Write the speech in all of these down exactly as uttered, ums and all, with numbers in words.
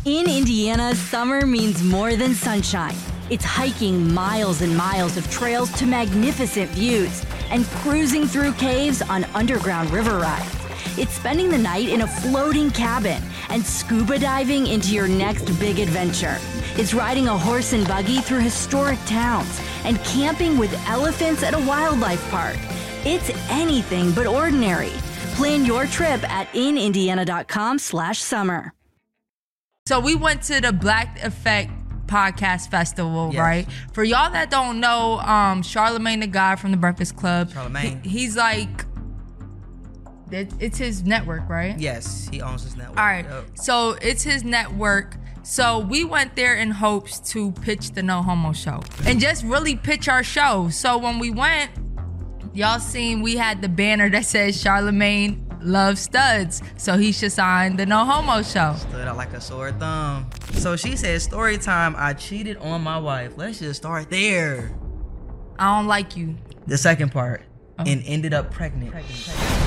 In Indiana, summer means more than sunshine. It's hiking miles and miles of trails to magnificent views and cruising through caves on underground river rides. It's spending the night in a floating cabin and scuba diving into your next big adventure. It's riding a horse and buggy through historic towns and camping with elephants at a wildlife park. It's anything but ordinary. Plan your trip at inindiana.com slash summer. So we went to the Black Effect Podcast Festival, yes. right? For y'all that don't know, um, Charlamagne the guy from the Breakfast Club, Charlamagne. He, he's like, it's his network, right? Yes, he owns his network. All right, yep. So it's his network. So we went there in hopes to pitch the No Homo Show and just really pitch our show. So when we went, y'all seen we had the banner that says Charlamagne loves studs, so he should sign the No Homo Show. Stood out like a sore thumb. So she said, story time, I cheated on my wife. Let's just start there. I don't like you. The second part, oh. and ended up pregnant. pregnant, pregnant.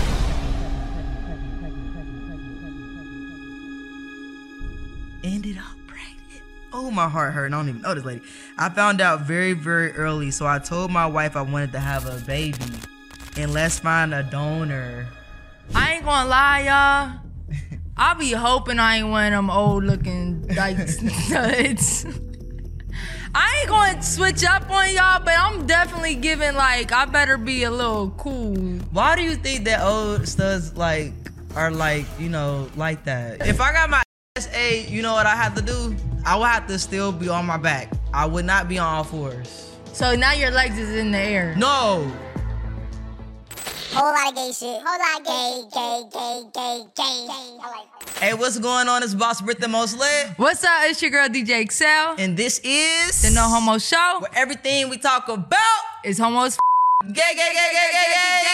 Ended up pregnant. Oh, my heart hurt. I don't even know this lady. I found out very, very early, so I told my wife I wanted to have a baby. And let's find a donor. I ain't gonna lie, y'all. I be hoping I ain't one of them old looking like studs. I ain't gonna switch up on y'all, but I'm definitely giving like I better be a little cool. Why do you think that old studs like are like, you know, like that? If I got my S A, you know what I have to do? I would have to still be on my back. I would not be on all fours. So now your legs is in the air. No. Whole lot of gay shit. Whole lot of gay, gay, gay, gay, gay. I like that. Hey, what's going on? It's Boss Brit the Most Lit. What's up? It's your girl D J Excel. And this is the No Homo Show. Where everything we talk about is homos. Gay, gay, gay, gay, gay,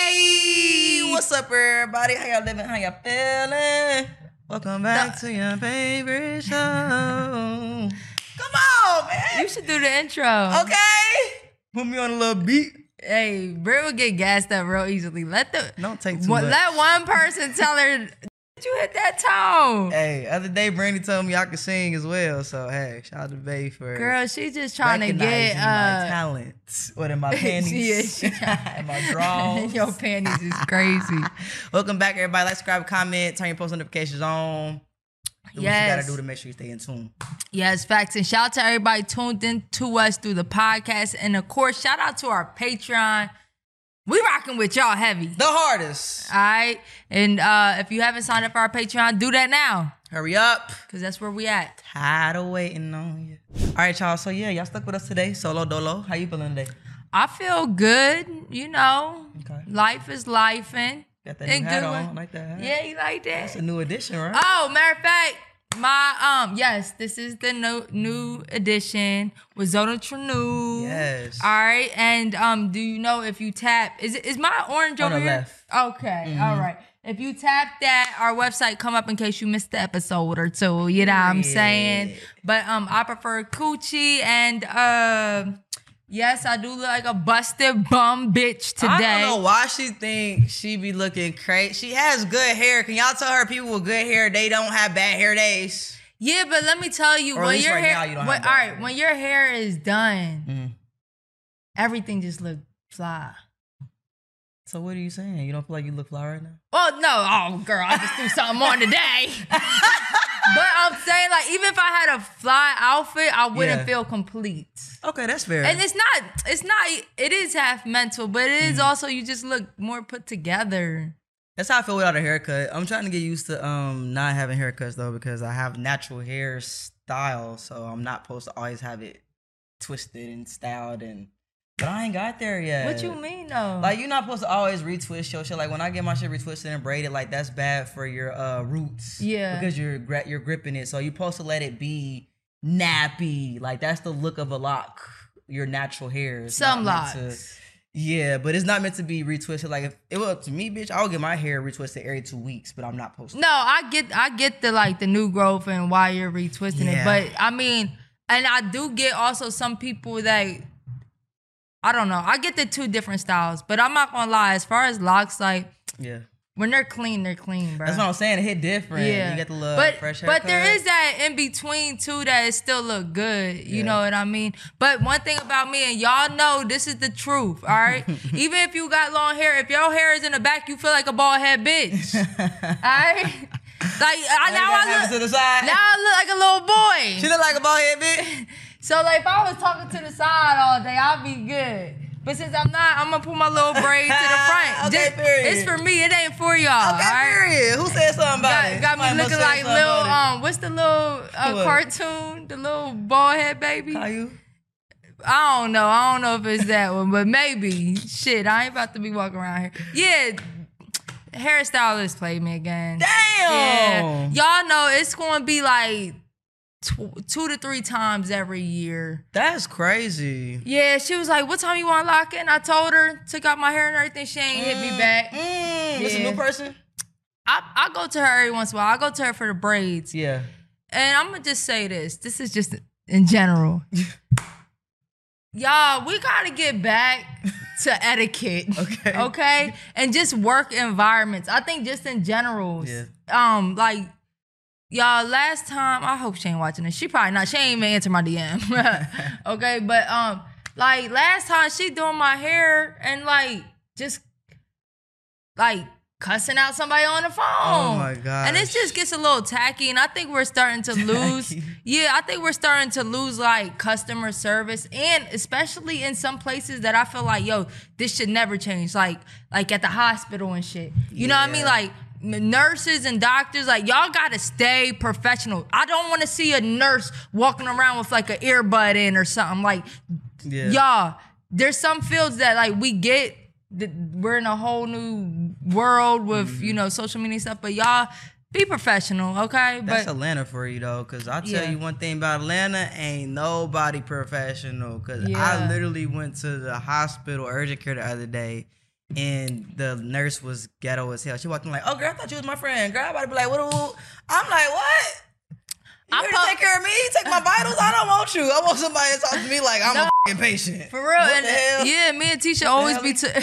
gay, gay. What's up, everybody? How y'all living? How y'all feeling? Welcome back no. to your favorite show. Come on, man. You should do the intro. Okay. Put me on a little beat. Hey, Brit will get gassed up real easily. Let the don't take too what, much. Let one person tell her, did you hit that tone? Hey, other day Brandy told me I could sing as well. So hey, shout out to Bae for girl. She's just trying to get uh, my talent. What in my panties? she is. In my drawers. Your panties is crazy. Welcome back, everybody. Like, subscribe, comment, turn your post notifications on. Do yes. what you gotta do to make sure you stay in tune. Yes, facts. And shout out to everybody tuned in to us through the podcast. And of course, shout out to our Patreon. We rocking with y'all heavy. The hardest. All right. And uh, if you haven't signed up for our Patreon, do that now. Hurry up. Because that's where we at. Tired of waiting on you. All right, y'all. So yeah, y'all stuck with us today. Solo Dolo. How you feeling today? I feel good. You know, okay. Life is lifing. Got that new hat on. I like that hat. Yeah, you like that? That's a new edition, right? Oh, matter of fact, my um yes, this is the no, new edition with Zona Trinu. Yes. All right, and um, do you know if you tap? Is it is my orange on over the here? Left. Okay. Mm-hmm. All right. If you tap that, our website come up in case you missed the episode or two. You know what I'm saying? But um, I prefer coochie and uh. Yes, I do look like a busted bum bitch today. I don't know why she think she be looking crazy. She has good hair. Can y'all tell her people with good hair, they don't have bad hair days? Yeah, but let me tell you, or when your right hair, now, you don't when, have all right, hair. when your hair is done, mm-hmm. everything just look fly. So what are you saying? You don't feel like you look fly right now? Oh no, oh girl, I just threw something on today. But I'm saying, like, even if I had a fly outfit, I wouldn't yeah. feel complete. Okay, that's fair. And it's not, it's not, it is half mental, but it is mm. also, you just look more put together. That's how I feel without a haircut. I'm trying to get used to um not having haircuts, though, because I have natural hair style, so I'm not supposed to always have it twisted and styled and... But I ain't got there yet. What you mean, though? Like, you're not supposed to always retwist your shit. Like, when I get my shit retwisted and braided, like, that's bad for your uh, roots. Yeah. Because you're gra- you're gripping it. So you're supposed to let it be nappy. Like, that's the look of a lock. Your natural hair. It's Some not meant locks. To, yeah, but it's not meant to be retwisted. Like, if it was up to me, bitch, I would get my hair retwisted every two weeks, but I'm not supposed to. No, I get I get the, like, the new growth and why you're retwisting Yeah. it. But, I mean, and I do get also some people that... I don't know. I get the two different styles, but I'm not gonna lie. As far as locks, like, yeah, when they're clean, they're clean, bro. That's what I'm saying. It hit different. Yeah. You get the little but, fresh haircut. But there is that in between too that it still look good. You Yeah. know what I mean? But one thing about me, and y'all know this is the truth, all right? Even if you got long hair, if your hair is in the back, you feel like a bald head bitch. All right? Like I, now I look to the side. now I look like a little boy. She look like a bald head bitch. So like if I was talking to the side all day, I'd be good. But since I'm not, I'm gonna put my little braid to the front. Okay, Just- period. It's for me. It ain't for y'all. Okay, all right? period. Who said something about Got, it? got me Somebody must looking say like something little about um. What's the little uh, What? cartoon? The little bald head baby. it. How you? I don't know. I don't know if it's that one, but maybe. Shit, I ain't about to be walking around here. Yeah, hairstylist played me again. Damn. Yeah. Y'all know it's gonna be like tw- two to three times every year. That's crazy. Yeah, she was like, "What time you want to lock in?" I told her, took out my hair and everything. She ain't hit me back. Mm, It's a Yeah. new person? I I go to her every once in a while. I go to her for the braids. Yeah. And I'm gonna just say this. This is just in general. Y'all, we gotta get back to etiquette. Okay. Okay? And just work environments. I think just in general. Yeah. Um, like, y'all, last time, I hope she ain't watching this. She probably not. She ain't even answer my D M. Okay, but um, like last time she doing my hair and like just like cussing out somebody on the phone. Oh my gosh. And it just gets a little tacky, and I think we're starting to lose. Tacky. Yeah, I think we're starting to lose like customer service, and especially in some places that I feel like, yo, this should never change. Like, like at the hospital and shit. You know what I mean? Yeah. Like m- nurses and doctors, like y'all gotta stay professional. I don't want to see a nurse walking around with like an earbud in or something. Like, Yeah. y'all, there's some fields that like we get. That we're in a whole new world with Mm-hmm. you know social media stuff, but y'all be professional, okay? That's but Atlanta for you though, cause I'll tell Yeah. you one thing about Atlanta, ain't nobody professional. Cause Yeah. I literally went to the hospital urgent care the other day, and the nurse was ghetto as hell. She walked in like, "Oh girl, I thought you was my friend. Girl, I'm about to be like, what? what- I'm like, what? You I here po- to take care of me? Take my vitals? I don't want you. I want somebody to talk to me like I'm No. a fucking patient. For real, What and the hell? yeah, me and Tisha always be t-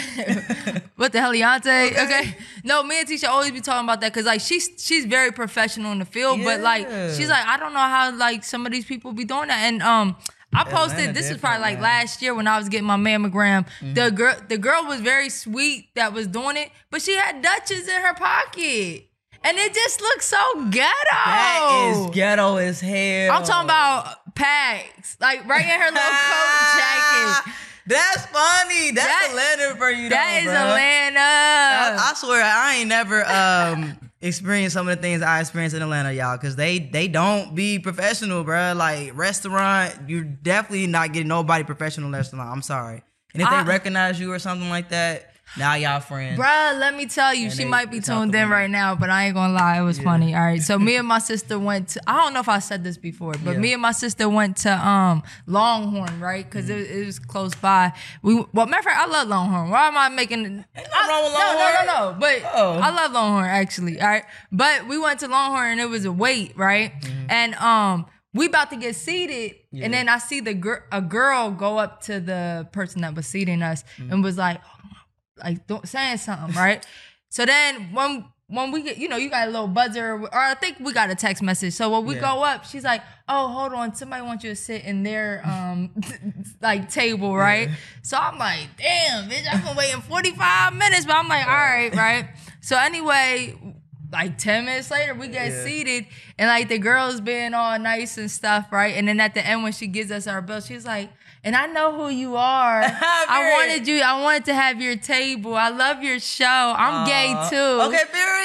what the hell, Leonte? Okay. no, me and Tisha always be talking about that because like she's she's very professional in the field, but like Yeah. she's like I don't know how like some of these people be doing that, and um. I posted. Atlanta This was different, probably like man. last year when I was getting my mammogram. Mm-hmm. The girl, the girl was very sweet that was doing it, but she had Dutchess in her pocket, and it just looked so ghetto. That is ghetto as hell. I'm talking about packs, like right in her little coat jacket. That's funny. That's That- Atlanta for you. That though, is bro. Atlanta. I, I swear, I ain't never um experienced some of the things I experienced in Atlanta, y'all, because they they don't be professional, bro. Like restaurant, you're definitely not getting nobody professional in restaurant. I'm sorry. And if I- they recognize you or something like that, now y'all friends. Bruh, let me tell you, And she they- might be it's out tuned the in window. right now, but I ain't gonna lie, it was funny. All right, so me and my sister went to, I don't know if I said this before, but Yeah. me and my sister went to um Longhorn, right? Because it, it was close by. We, well, matter of fact, I love Longhorn. Why am I making? Ain't nothing wrong with No, no, Longhorn. no, no. But Oh. I love Longhorn actually. All right, but we went to Longhorn and it was a wait, right? Mm-hmm. And um. We about to get seated, Yeah. and then I see the gir- a girl go up to the person that was seating us Mm-hmm. and was like, like don't, saying something, right? So then when when we get, you know, you got a little buzzer, or I think we got a text message. So when we Yeah. go up, she's like, "Oh, hold on, somebody wants you to sit in their um like table, right?" So I'm like, "Damn, bitch, I've been waiting forty-five minutes," but I'm like, "All right, right." So anyway, like ten minutes later, we get Yeah. seated, and like the girl's being all nice and stuff, right? And then at the end, when she gives us our bill, she's like, "And I know who you are. I Period. wanted you. I wanted to have your table. I love your show. I'm gay Aw. too." Okay,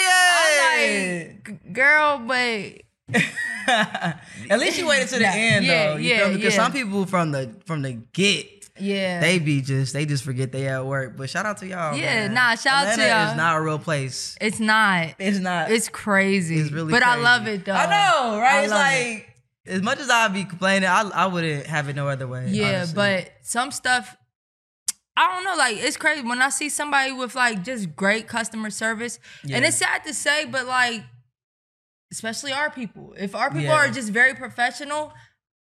period. I'm like, "G- girl, but At least you waited to the Nah, end, yeah, though. You yeah, feel me? Because yeah. some people from the from the get, yeah, they be just they just forget they at work. But shout out to y'all. Yeah, man. nah, shout out to Atlanta y'all. is not a real place. it's not. It's not. It's crazy. It's really but I crazy. love it though. I know, right? I it's love like as much as I be complaining, I I wouldn't have it no other way. Yeah, honestly. but some stuff, I don't know. Like it's crazy when I see somebody with like just great customer service, and Yeah. it's sad to say, but like, especially our people. If our people Yeah. are just very professional,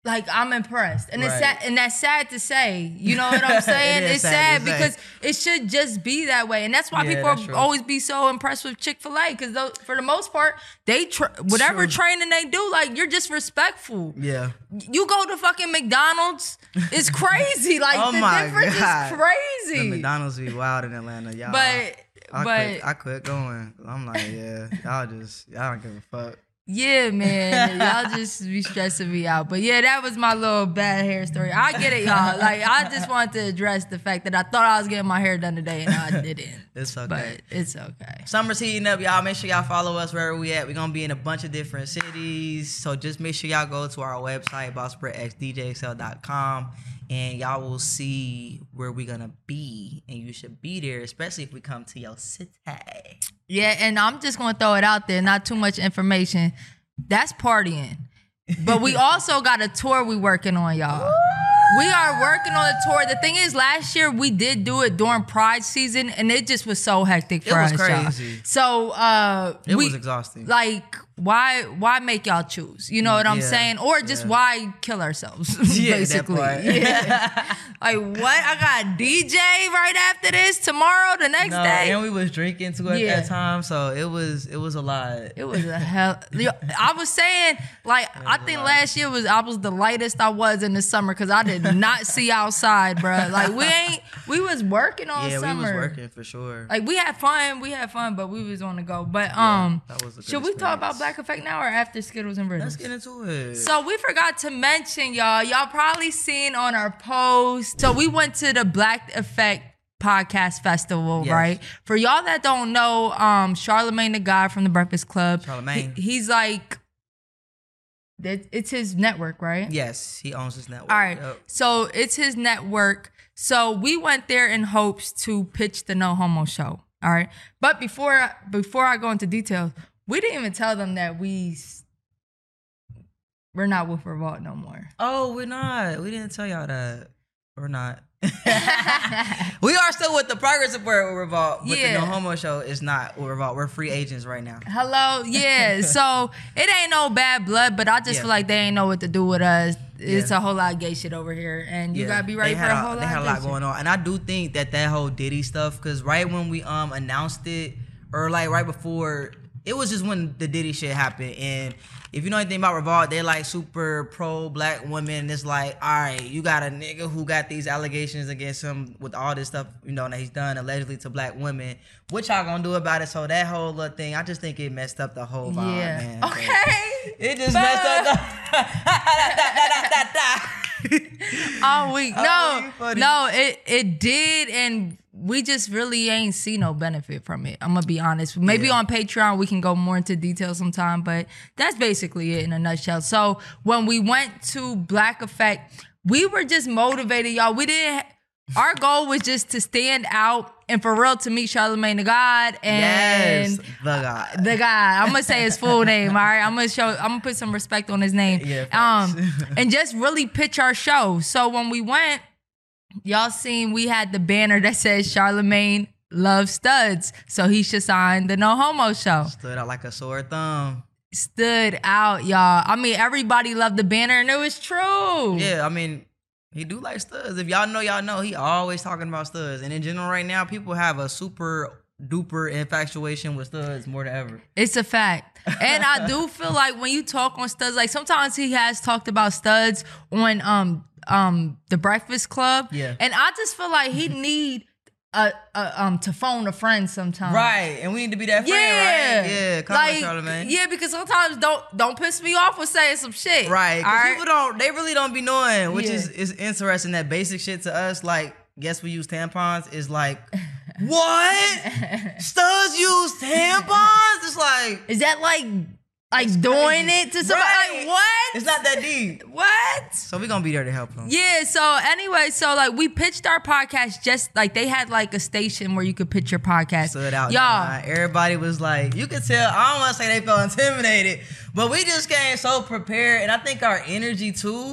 like I'm impressed, and it's Right. sad, and that's sad to say. You know what I'm saying? It is It's sad sad, to say. because it should just be that way, and that's why Yeah, people that's are true. always be so impressed with Chick-fil-A, because for the most part, they tra- whatever True. training they do, like you're just respectful. Yeah. You go to fucking McDonald's, it's crazy. Like Oh the my difference God. is The crazy. McDonald's be wild in Atlanta, y'all. But I but quit, I quit going. I'm like, yeah, y'all just, y'all don't give a fuck. yeah, man, y'all just be stressing me out. But yeah, that was my little bad hair story. I get it, y'all. Like I just wanted to address the fact that I thought I was getting my hair done today and I didn't. It's okay. But it's okay. Summer's heating up, y'all. Make sure y'all follow us wherever we at. We're gonna be in a bunch of different cities. So just make sure y'all go to our website, boss brett x d j x l dot com, and y'all will see where we're gonna be. And you should be there, especially if we come to your city. Yeah, and I'm just gonna throw it out there, not too much information. That's partying. But we also got a tour we working on, y'all. We are working on a tour. The thing is, last year we did do it during Pride season, and it just was so hectic for It was us, y'all. crazy. So uh, It we, was exhausting. Like, why why make y'all choose? You know what I'm Yeah, saying? Or just yeah. why kill ourselves? Yeah, that basically. part. Yeah. Like what? I got D J right after this tomorrow, the next No, day. and we was drinking too at Yeah. that time, so it was it was a lot. It was a hell. Yo, I was saying, like, I think last year was I was the lightest I was in the summer because I did not see outside, bro. Like we ain't, we was working all Yeah, summer. we was working for sure. Like we had fun, we had fun, but we was on the go. But um, that was a good should we talk about experience. Black Effect now or after Skittles and Riddles? Let's get into it. So we forgot to mention, y'all. Y'all probably seen on our post. So we went to the Black Effect Podcast Festival, Yes. right? For y'all that don't know, um, Charlamagne the guy from the Breakfast Club. Charlamagne. he- he's like, it- it's his network, right? Yes, he owns his network. All right. Yep. So it's his network. So we went there in hopes to pitch the No Homo show. All right. But before before I go into details, we didn't even tell them that we we're not with Revolt no more. Oh, we're not. We didn't tell y'all that. We're not. We are still with the progress support with Revolt, but Yeah. the No Homo show is not with Revolt. We're free agents right now. Hello, yeah. So it ain't no bad blood, but I just Yeah. feel like they ain't know what to do with us. It's Yeah. a whole lot of gay shit over here, and you Yeah, gotta be ready they for had a whole lot. They had a of lot gay shit. going on, and I do think that that whole Diddy stuff, because right when we um announced it, or like right before, it was just when the Diddy shit happened. And if you know anything about Revolt, they're like super pro black women. It's like, all right, you got a nigga who got these allegations against him with all this stuff, you know, that he's done allegedly to black women. What y'all gonna do about it? So that whole little thing, I just think it messed up the whole vibe, Yeah. man. Okay. It just But- messed up the All week. Oh, No, you funny. no, it it did, and we just really ain't see no benefit from it. I'm gonna be honest. Maybe Yeah. on Patreon we can go more into detail sometime, but that's basically it in a nutshell. So when we went to Black Effect, we were just motivated, y'all. We didn't. Our goal was just to stand out and for real to meet Charlamagne the God and Yes, the guy. the guy. I'm gonna say his full name. All right, I'm gonna show. I'm gonna put some respect on his name. Yeah, um, facts. and just really pitch our show. So when we went, y'all seen we had the banner that says Charlamagne loves studs, so he should sign the No Homo show. Stood out like a sore thumb. Stood out, y'all. I mean, everybody loved the banner, and it was true. Yeah, I mean, he do like studs. If y'all know, y'all know. He always talking about studs. And in general, right now, people have a super duper infatuation with studs more than ever. It's a fact. And I do feel like when you talk on studs, like sometimes he has talked about studs on um um the Breakfast Club. Yeah. And I just feel like he need a, a um to phone a friend sometimes. Right, and we need to be that friend, Yeah. right? Yeah, come like, on, Charlamagne. Yeah, because sometimes don't don't piss me off with saying some shit. Right, All because right? people don't, they really don't be knowing, which Yeah. is, is interesting. That basic shit to us, like, guess we use tampons, is like, what? Studs use tampons? It's like, Is that like like doing crazy. it to somebody? Right. Like, what? it's not that deep. What? So we gonna be there to help them. Yeah, so anyway, so like we pitched our podcast just like they had like a station where you could pitch your podcast. Stood out. Y'all. Y'all. Everybody was like, you could tell, I don't want to say they felt intimidated, but we just came so prepared. And I think our energy too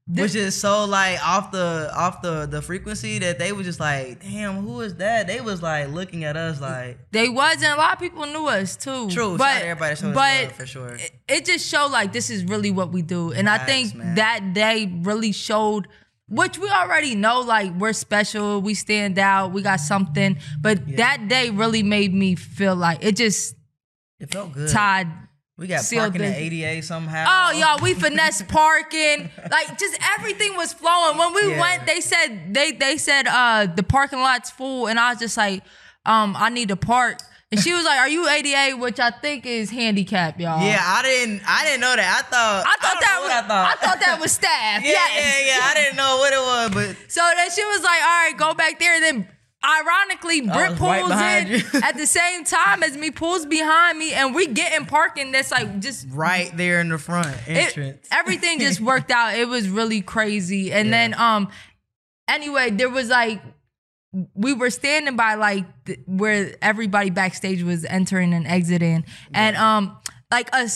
which is so like off the off the the frequency that they was just like, damn, who is that? They was like looking at us like they wasn't. A lot of people knew us too. True, but shout out to everybody that showed us but love, for sure. It, it just showed like this is really what we do, and Facts, I think man. that day really showed. Which we already know, like, we're special, we stand out, we got something. But Yeah. that day really made me feel like it just It felt good. tied. We got sealed parking the- at A D A somehow. Oh, y'all, we finesse parking. Like, just everything was flowing. When we Yeah. went, they said, they they said uh the parking lot's full. And I was just like, um, I need to park. And she was like, are you A D A? Which I think is handicap, y'all. Yeah, I didn't. I didn't know that. I thought. I thought don't that know was, what I thought. I thought that was staff. yeah, yes. yeah, yeah. I didn't know what it was, but So then she was like, all right, go back there. And then ironically, Britt was right pulls behind in you. at the same time as me, pulls behind me, and we get in parking that's like just right there in the front it- entrance. everything just worked out. It was really crazy. And Yeah. then um anyway, there was like we were standing by like th- where everybody backstage was entering and exiting. And um like a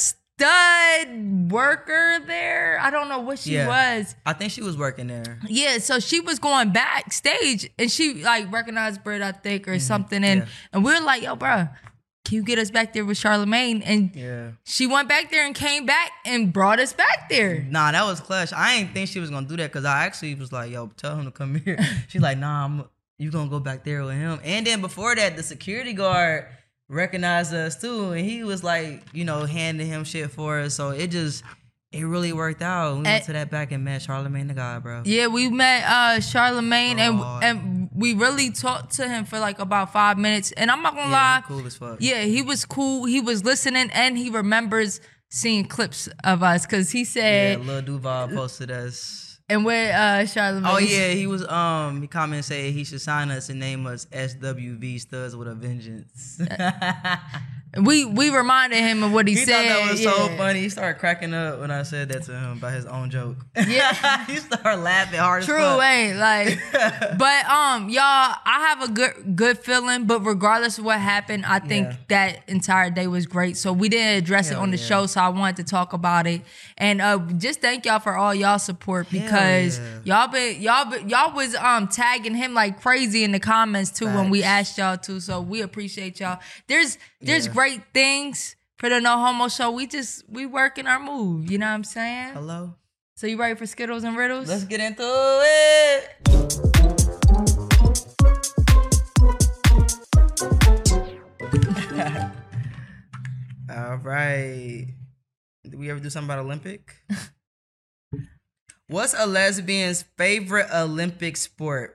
stud worker there. I don't know what she Yeah. was. I think she was working there. Yeah, so she was going backstage and she like recognized Britt, I think, or something. And yeah. and we are like, yo, bro, can you get us back there with Charlamagne? And Yeah. she went back there and came back and brought us back there. Nah, that was clutch. I didn't think she was gonna do that because I actually was like, "Yo, tell him to come here." She's like, "Nah, I'm, you gonna go back there with him." And then before that, the security guard recognized us too, and he was like, you know, handing him shit for us. So it just, it really worked out. We And- went to that back and met Charlamagne the God, bro. Yeah, we met uh Charlamagne and Oh. and we really talked to him for like about five minutes. And I'm not gonna Yeah, lie, he cool as fuck. yeah, he was cool. He was listening and he remembers seeing clips of us because he Yeah, said, Lil Duval posted us. and where uh Charlamagne. Oh yeah, he was um he commented saying he should sign us and name us S W V Studs with a Vengeance. We we reminded him of what he, He said. thought that was so yeah. funny. He started cracking up when I said that to him about his own joke. Yeah. he started laughing hard True, as fuck. ain't like, but um, y'all, I have a good good feeling. But regardless of what happened, I think Yeah. that entire day was great. So we didn't address Hell it on the yeah. show, so I wanted to talk about it and uh, just thank y'all for all y'all support because yeah. y'all been y'all been, y'all was um tagging him like crazy in the comments too when we Facts. asked y'all to. So we appreciate y'all. There's there's Yeah. great things for the No Homo Show. We just we working our move. You know what I'm saying? Hello. So you ready for Skittles and Riddles? Let's get into it. All right. Did we ever do something about Olympic? What's a lesbian's favorite Olympic sport?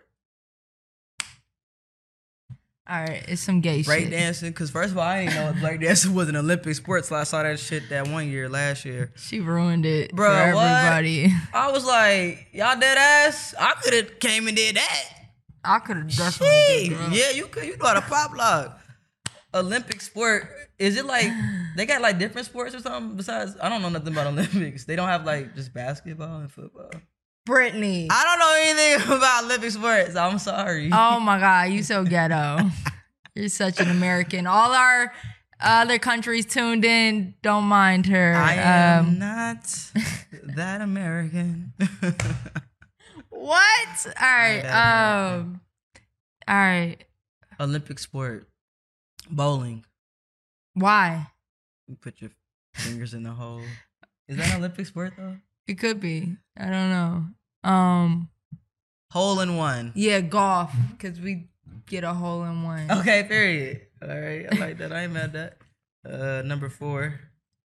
All right, it's some gay Break shit. dancing, because first of all, I didn't know break dancing was an Olympic sport, so I saw that shit that one year, last year. She ruined it Bruh, for what? everybody. I was like, y'all dead ass? I could have came and did that. I could have definitely Shit. did that. Yeah, you could. You know how to pop lock. Olympic sport. Is it like they got like different sports or something besides? I don't know nothing about Olympics. They don't have like just basketball and football. Brittany. I don't know anything about Olympic sports. I'm sorry. Oh my God, you so ghetto. You're such an American. All our other countries tuned in. Don't mind her. I am Um, not that American. what? All right. that Um. All right. Olympic sport. Bowling. Why? You put your fingers in the hole. Is that an Olympic sport though? It could be. I don't know. Um. Hole in one. Yeah, golf. Cause we get a hole in one. Okay, period. All right, I like that. I ain't mad at that. Uh, number four.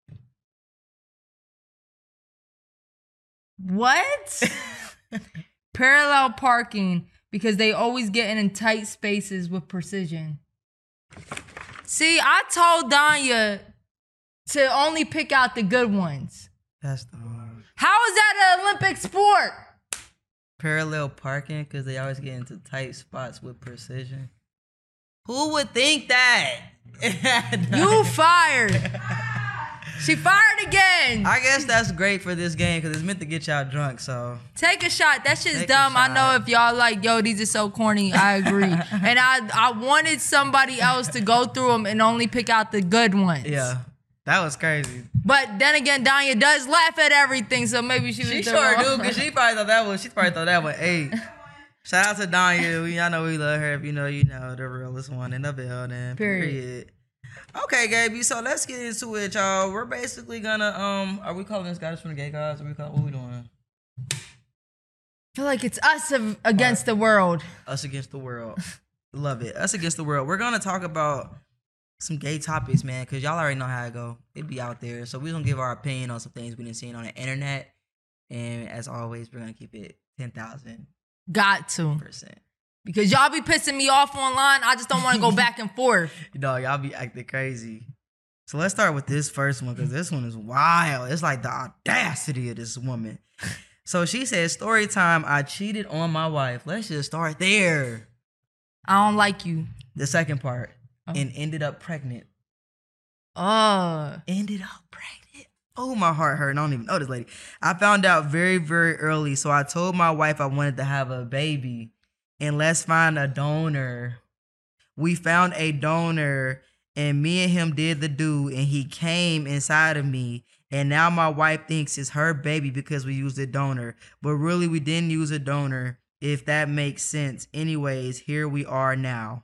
What? Parallel parking because they always get in tight spaces with precision. See, I told Danya to only pick out the good ones. That's the one. How is that an Olympic sport? Parallel parking because they always get into tight spots with precision. Who would think that? You fired. She fired again. I guess that's great for this game because it's meant to get y'all drunk. So Take a shot. That shit's Take a dumb. I shot. know if y'all like, yo, these are so corny. I agree. And I, I wanted somebody else to go through them and only pick out the good ones. yeah, That was crazy. But then again, Danya does laugh at everything, so maybe she was She the sure wrong- do, because she probably thought that was, she probably thought that was eight. Shout out to Danya. We, y'all know we love her. If you know, you know, the realest one in the building. Period. Period. Okay, Gaby, so let's get into it, y'all. We're basically gonna, um, are we calling this guys from the gay guys? Are we call, what we doing? I feel like it's us of, against the world. Us against the world. Love it. Us against the world. We're gonna talk about some gay topics, man, because y'all already know how it go. It be out there. So we're gonna give our opinion on some things we've been seeing on the internet. And as always, we're gonna keep it ten thousand Got to. percent. Because y'all be pissing me off online. I just don't want to go back and forth. You know, y'all be acting crazy. So let's start with this first one, because this one is wild. It's like the audacity of this woman. So she said, story time, I cheated on my wife. Let's just start there. I don't like you. The second part. Oh. And ended up pregnant. Uh, Ended up pregnant. Oh, my heart hurt. I don't even know this lady. I found out very, very early. So I told my wife I wanted to have a baby. And let's find a donor. We found a donor, and me and him did the do, and he came inside of me. And now my wife thinks it's her baby because we used a donor. But really, we didn't use a donor, if that makes sense. Anyways, here we are now.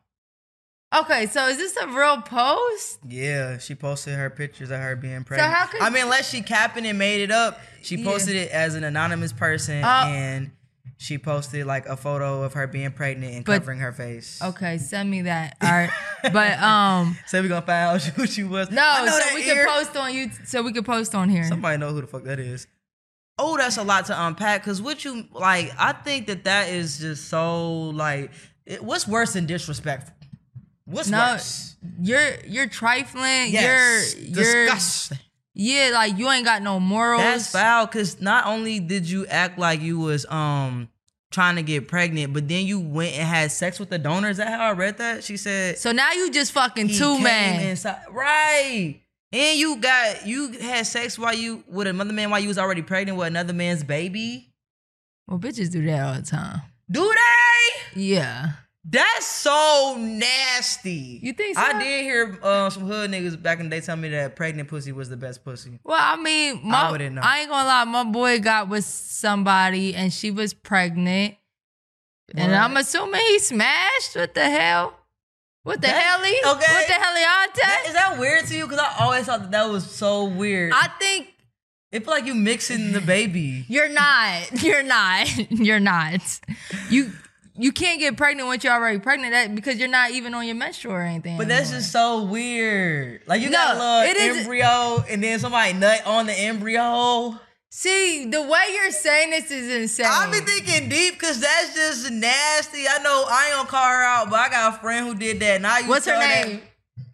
okay, so is this a real post? Yeah, she posted her pictures of her being pregnant. how could- I mean, unless she capping and made it up, she Yeah. posted it as an anonymous person, Uh, and she posted like a photo of her being pregnant and But- covering her face. Okay, send me that. All right. But um So we gonna find out who she was. no, I know so that we ear. can post on you so we can post on here. Somebody know who the fuck that is. Oh, that's a lot to unpack. Cause what you like, I think that that is just so like, it, what's worse than disrespectful? What's No, worse? you're you're trifling. Yes, You're you're disgusting. yeah, like you ain't got no morals. That's foul. Cause not only did you act like you was um trying to get pregnant, but then you went and had sex with the donor. Is that how I read that? She said So now you just fucking he two came man. inside. Right. And you got you had sex while you with another man while you was already pregnant with another man's baby. Well, bitches do that all the time. Do they? Yeah. That's so nasty. You think so? I did hear uh, some hood niggas back in the day tell me that pregnant pussy was the best pussy. Well, I mean, my, I I, wouldn't know. ain't gonna lie. My boy got with somebody and she was pregnant. And What? I'm assuming he smashed. What the hell? What the That- hell? He? okay. What the heliante? That- is that weird to you? Because I always thought that that was so weird. I think it feel like you mixing the baby. you're not. You're not. You're not. You you can't get pregnant once you're already pregnant that, because you're not even on your menstrual or anything. But that's anymore. just so weird. Like you No, got a it little is- embryo and then somebody nut on the embryo. See, the way you're saying this is insane. I be thinking deep because that's just nasty. I know I ain't gonna call her out, but I got a friend who did that. And I used What's to her tell that- name?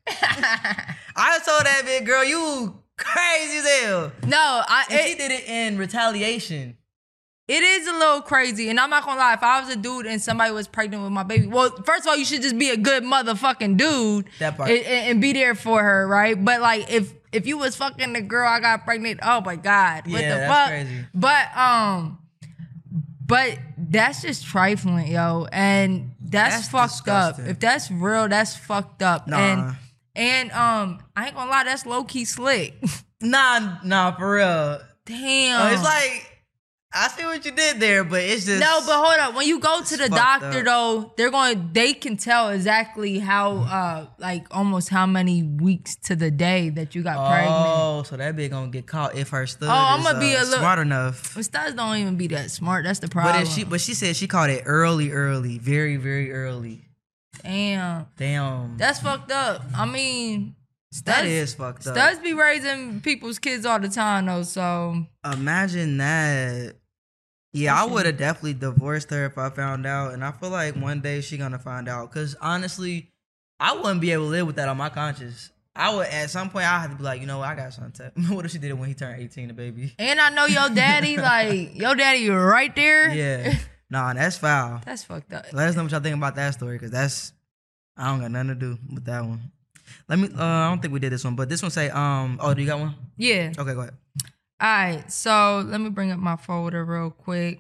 I told that bitch, girl, you crazy as hell. No, I. And she It, did it in retaliation. it is a little crazy, and I'm not gonna lie. If I was a dude and somebody was pregnant with my baby, well, first of all, you should just be a good motherfucking dude. That part. And, and- and be there for her, right? But like, if if you was fucking the girl I got pregnant, oh my god, what Yeah, the that's fuck? crazy. But um, but that's just trifling, yo, and that's, That's fucked up. disgusting. If that's real, that's fucked up. Nah. And and um, I ain't gonna lie, that's low key slick. Nah, nah, for real. Damn. Uh, it's like, I see what you did there, but it's just. No, but hold up. When you go to the fucked doctor, up. though, they're going. They can tell exactly how, uh, like almost how many weeks to the day that you got pregnant. Oh, so that bitch gonna get caught if her stud Oh, is I'ma be uh, a little- smart enough. But studs don't even be that smart. That's the problem. But if she, but she said she caught it early, early, very, very early. Damn, Damn, that's fucked up. I mean, studs, that is fucked up. studs be raising people's kids all the time, though. So Imagine that. Yeah, I would have definitely divorced her if I found out, and I feel like one day she gonna find out. Cause honestly, I wouldn't be able to live with that on my conscience. I would at some point I have to be like, you know what, I got something. What if she did it when he turned eighteen, the baby? and I know your daddy, like your daddy, right there. Yeah, nah, that's foul. That's fucked up. Let us know what y'all think about that story, cause that's I don't got nothing to do with that one. Let me. Uh, I don't think we did this one, but this one say, um. Oh, do you got one? Yeah. Okay, go ahead. All right, so let me bring up my folder real quick.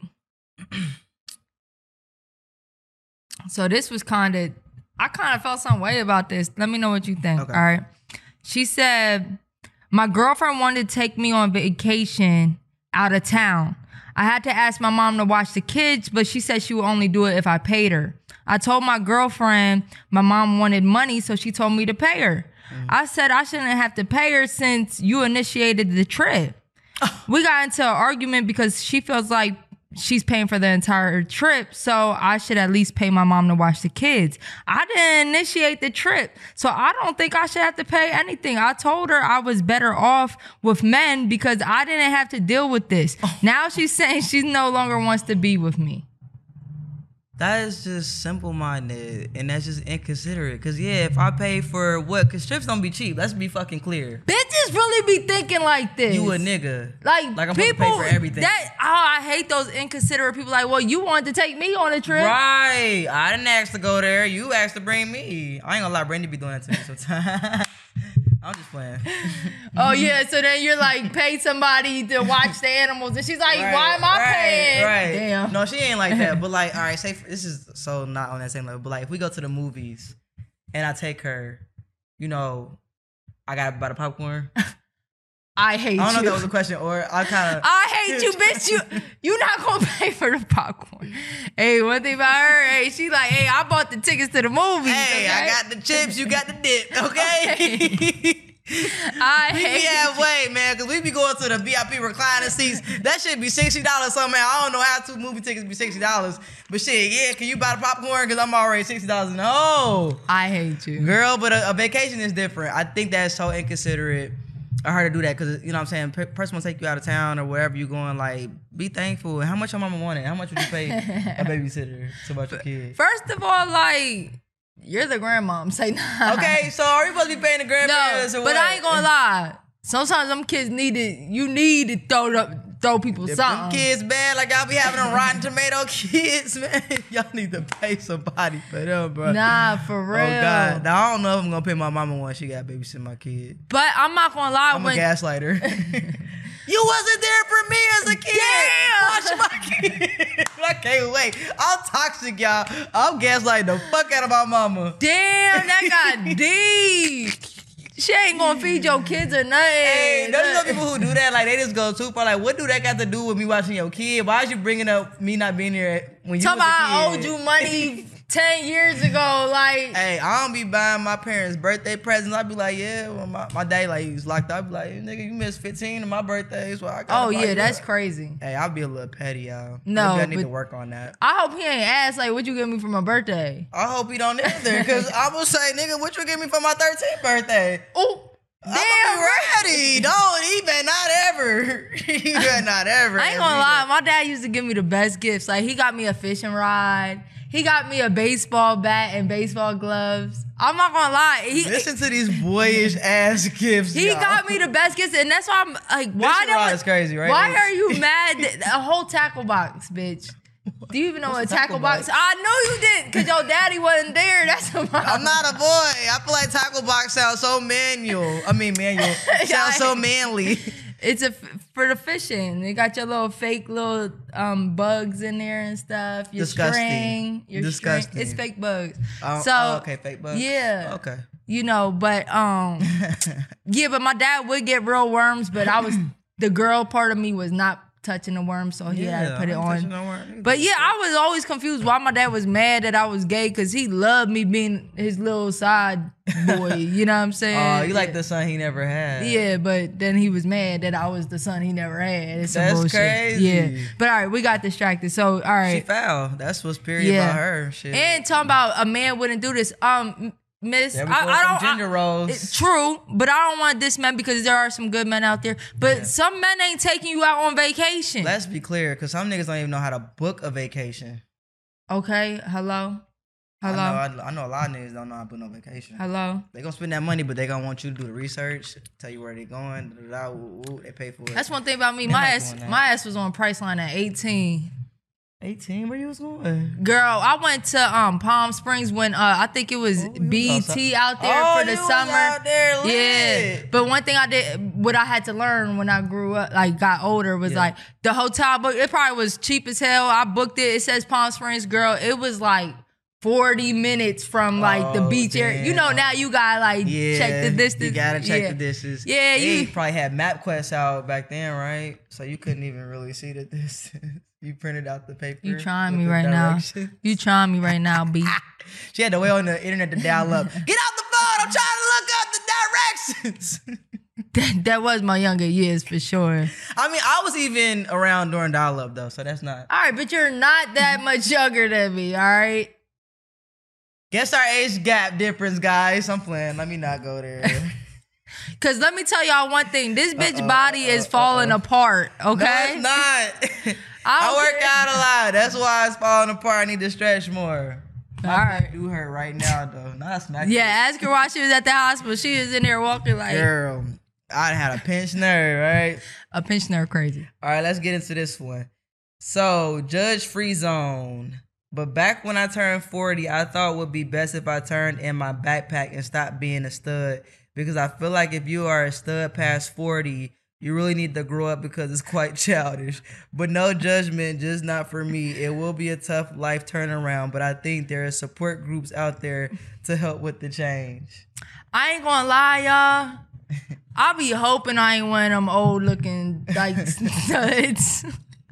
So this was kind of, I kind of felt some way about this. Let me know what you think. Okay. All right. She said, My girlfriend wanted to take me on vacation out of town. I had to ask my mom to watch the kids, but she said she would only do it if I paid her. I told my girlfriend my mom wanted money, so she told me to pay her. Mm. I said I shouldn't have to pay her since you initiated the trip. We got into an argument because she feels like she's paying for the entire trip, so I should at least pay my mom to watch the kids. I didn't initiate the trip, so I don't think I should have to pay anything. I told her I was better off with men because I didn't have to deal with this. Oh. Now she's saying she no longer wants to be with me. That is just simple-minded, and that's just inconsiderate. Because, yeah, if I pay for what? Because trips don't be cheap. Let's be fucking clear. Bitches really be thinking like this. You a nigga. Like, like I'm people, supposed to pay for everything. That, oh, I hate those inconsiderate people like, well, you wanted to take me on a trip. Right. I didn't ask to go there. You asked to bring me. I ain't gonna lie, Brandy be doing that to me sometimes. I'm just playing. Oh, yeah. So then you're like, pay somebody to watch the animals. And she's like, right, why am I right, paying? Right. Damn. No, she ain't like that. But like, all right, say, this is so not on that same level. But like, if we go to the movies and I take her, you know, I got to buy the popcorn. I hate you. I don't know if that was a question or I kind of. I hate you, bitch. You, you not going to pay for the popcorn. Hey, one thing about her, hey, she like, hey, I bought the tickets to the movies. Hey, okay? I got the chips, you got the dip, okay? okay. I we hate be halfway, man, because we be going to the V I P recliner seats. That shit be sixty dollars something, man. I don't know how two movie tickets be sixty dollars. But shit, yeah, can you buy the popcorn? Because I'm already sixty dollars. No. I hate you. Girl, but a, a vacation is different. I think that's so inconsiderate of her to do that because, you know what I'm saying, per- person will take you out of town or wherever you're going, like, be thankful. How much your mama wanted? How much would you pay a babysitter to watch your kid? First of all, like, you're the grandmom. Say nah. Okay, so are you supposed to be paying the grandparents no, or but what? I ain't gonna lie. Sometimes them kids need to, you need to throw up, throw people if something. Them kids bad, like y'all be having them Rotten Tomato kids, man. Y'all need to pay somebody for them, bro. Nah, for real. Oh God, now I don't know if I'm gonna pay my mama when she got babysit my kid. But I'm not gonna lie. I'm when, a gaslighter. You wasn't there for me as a kid. Damn. Watch my kid. I can't wait. I'm toxic, y'all. I'm gaslighting the fuck out of my mama. Damn, that got deep. She ain't gonna feed your kids or nothing. Hey, don't you know people who do that? Like, they just go too far. Like, what do that got to do with me watching your kid? Why is you bringing up me not being there when you Talk was a kid? about I owed you money ten years ago. Like, hey, I don't be buying my parents' birthday presents. I be like, yeah, well, my, my day, like, he was locked up. I be like, nigga, you missed fifteen of my birthdays. Well, I oh, yeah, that's up. Crazy. Hey, I'll be a little petty, y'all. No, Maybe I need to work on that. I hope he ain't asked, like, what you give me for my birthday? I hope he don't either, because I will say, nigga, what you give me for my thirteenth birthday? Oh. Damn, I'm ready. Don't he better not ever. He better not ever. I ain't gonna lie, my dad used to give me the best gifts. Like, he got me a fishing rod. He got me a baseball bat and baseball gloves. I'm not gonna lie. He, Listen to these boyish ass gifts. He y'all. got me the best gifts, and that's why I'm like, why fishing rod is crazy, right? Why are you mad? That, a whole tackle box, bitch. Do you even know what a tackle, tackle box? box? I know you didn't, because your daddy wasn't there. That's a I'm not a boy. I feel like tackle box sounds so manual. I mean, manual. Sounds so manly. It's a for the fishing. They got your little fake little um, bugs in there and stuff. Your Disgusting. string. Your Disgusting. String. It's fake bugs. Oh, so oh, okay, fake bugs. Yeah. Okay. You know, but um, yeah, but my dad would get real worms, but I was the girl part of me was not touching the worm, so he yeah, had to put it on. No but yeah, I was always confused why my dad was mad that I was gay, because he loved me being his little side boy. You know what I'm saying? Oh, uh, you like the son he never had. Yeah, but then he was mad that I was the son he never had. It's some That's bullshit. crazy. Yeah, but all right, we got distracted. So all right, she foul. That's what's period yeah. about her. Shit. And talking about a man wouldn't do this. Um. Miss, I, I don't. Gender roles. I, it's true, but I don't want this man because there are some good men out there. But yeah. some men ain't taking you out on vacation. Let's be clear, because some niggas don't even know how to book a vacation. Okay, hello, hello. I know, I, I know a lot of niggas don't know how to book no vacation. Hello. They gonna spend that money, but they gonna want you to do the research, tell you where they going. Da, da, da, ooh, ooh, they pay for it. That's one thing about me. My ass, my ass was on Priceline at eighteen. eighteen, where you was going? Girl, I went to um Palm Springs when uh I think it was oh, B E T out there oh, for the you summer. Was out there lit. Yeah, but one thing I did, what I had to learn when I grew up, like got older, was yeah. like the hotel book. It probably was cheap as hell. I booked it. It says Palm Springs, girl. It was like forty minutes from like the Oh, beach area. You know, damn. now you gotta like Yeah, check the distance. You gotta check yeah. the distance. Yeah, They you- probably had MapQuest out back then, right? So you couldn't even really see the distance. You printed out the paper. You trying with me the right directions. now. You trying me right now, B. She had to wait on the internet to dial up. Get out the phone! I'm trying to look up the directions. that, that was my younger years for sure. I mean, I was even around during dial up though, so that's not. All right, but you're not that much younger than me, all right? Guess our age gap difference, guys. I'm playing. Let me not go there. Cause let me tell y'all one thing. This bitch Uh-oh, body is uh-oh, falling uh-oh. apart, No, okay? it's not. I I don't work care. out a lot. That's why it's falling apart. I need to stretch more. All right. Do her right now though. Not smack. Yeah, ask her why she was at the hospital. She was in there walking like Girl, I had a pinched nerve, right? a pensioner crazy. All right, let's get into this one. So, judge free zone. But back when I turned forty, I thought it would be best if I turned in my backpack and stopped being a stud. Because I feel like if you are a stud past forty, you really need to grow up because it's quite childish. But no judgment, just not for me. It will be a tough life turnaround, but I think there are support groups out there to help with the change. I ain't gonna lie, y'all. I be hoping I ain't one of them old looking like studs.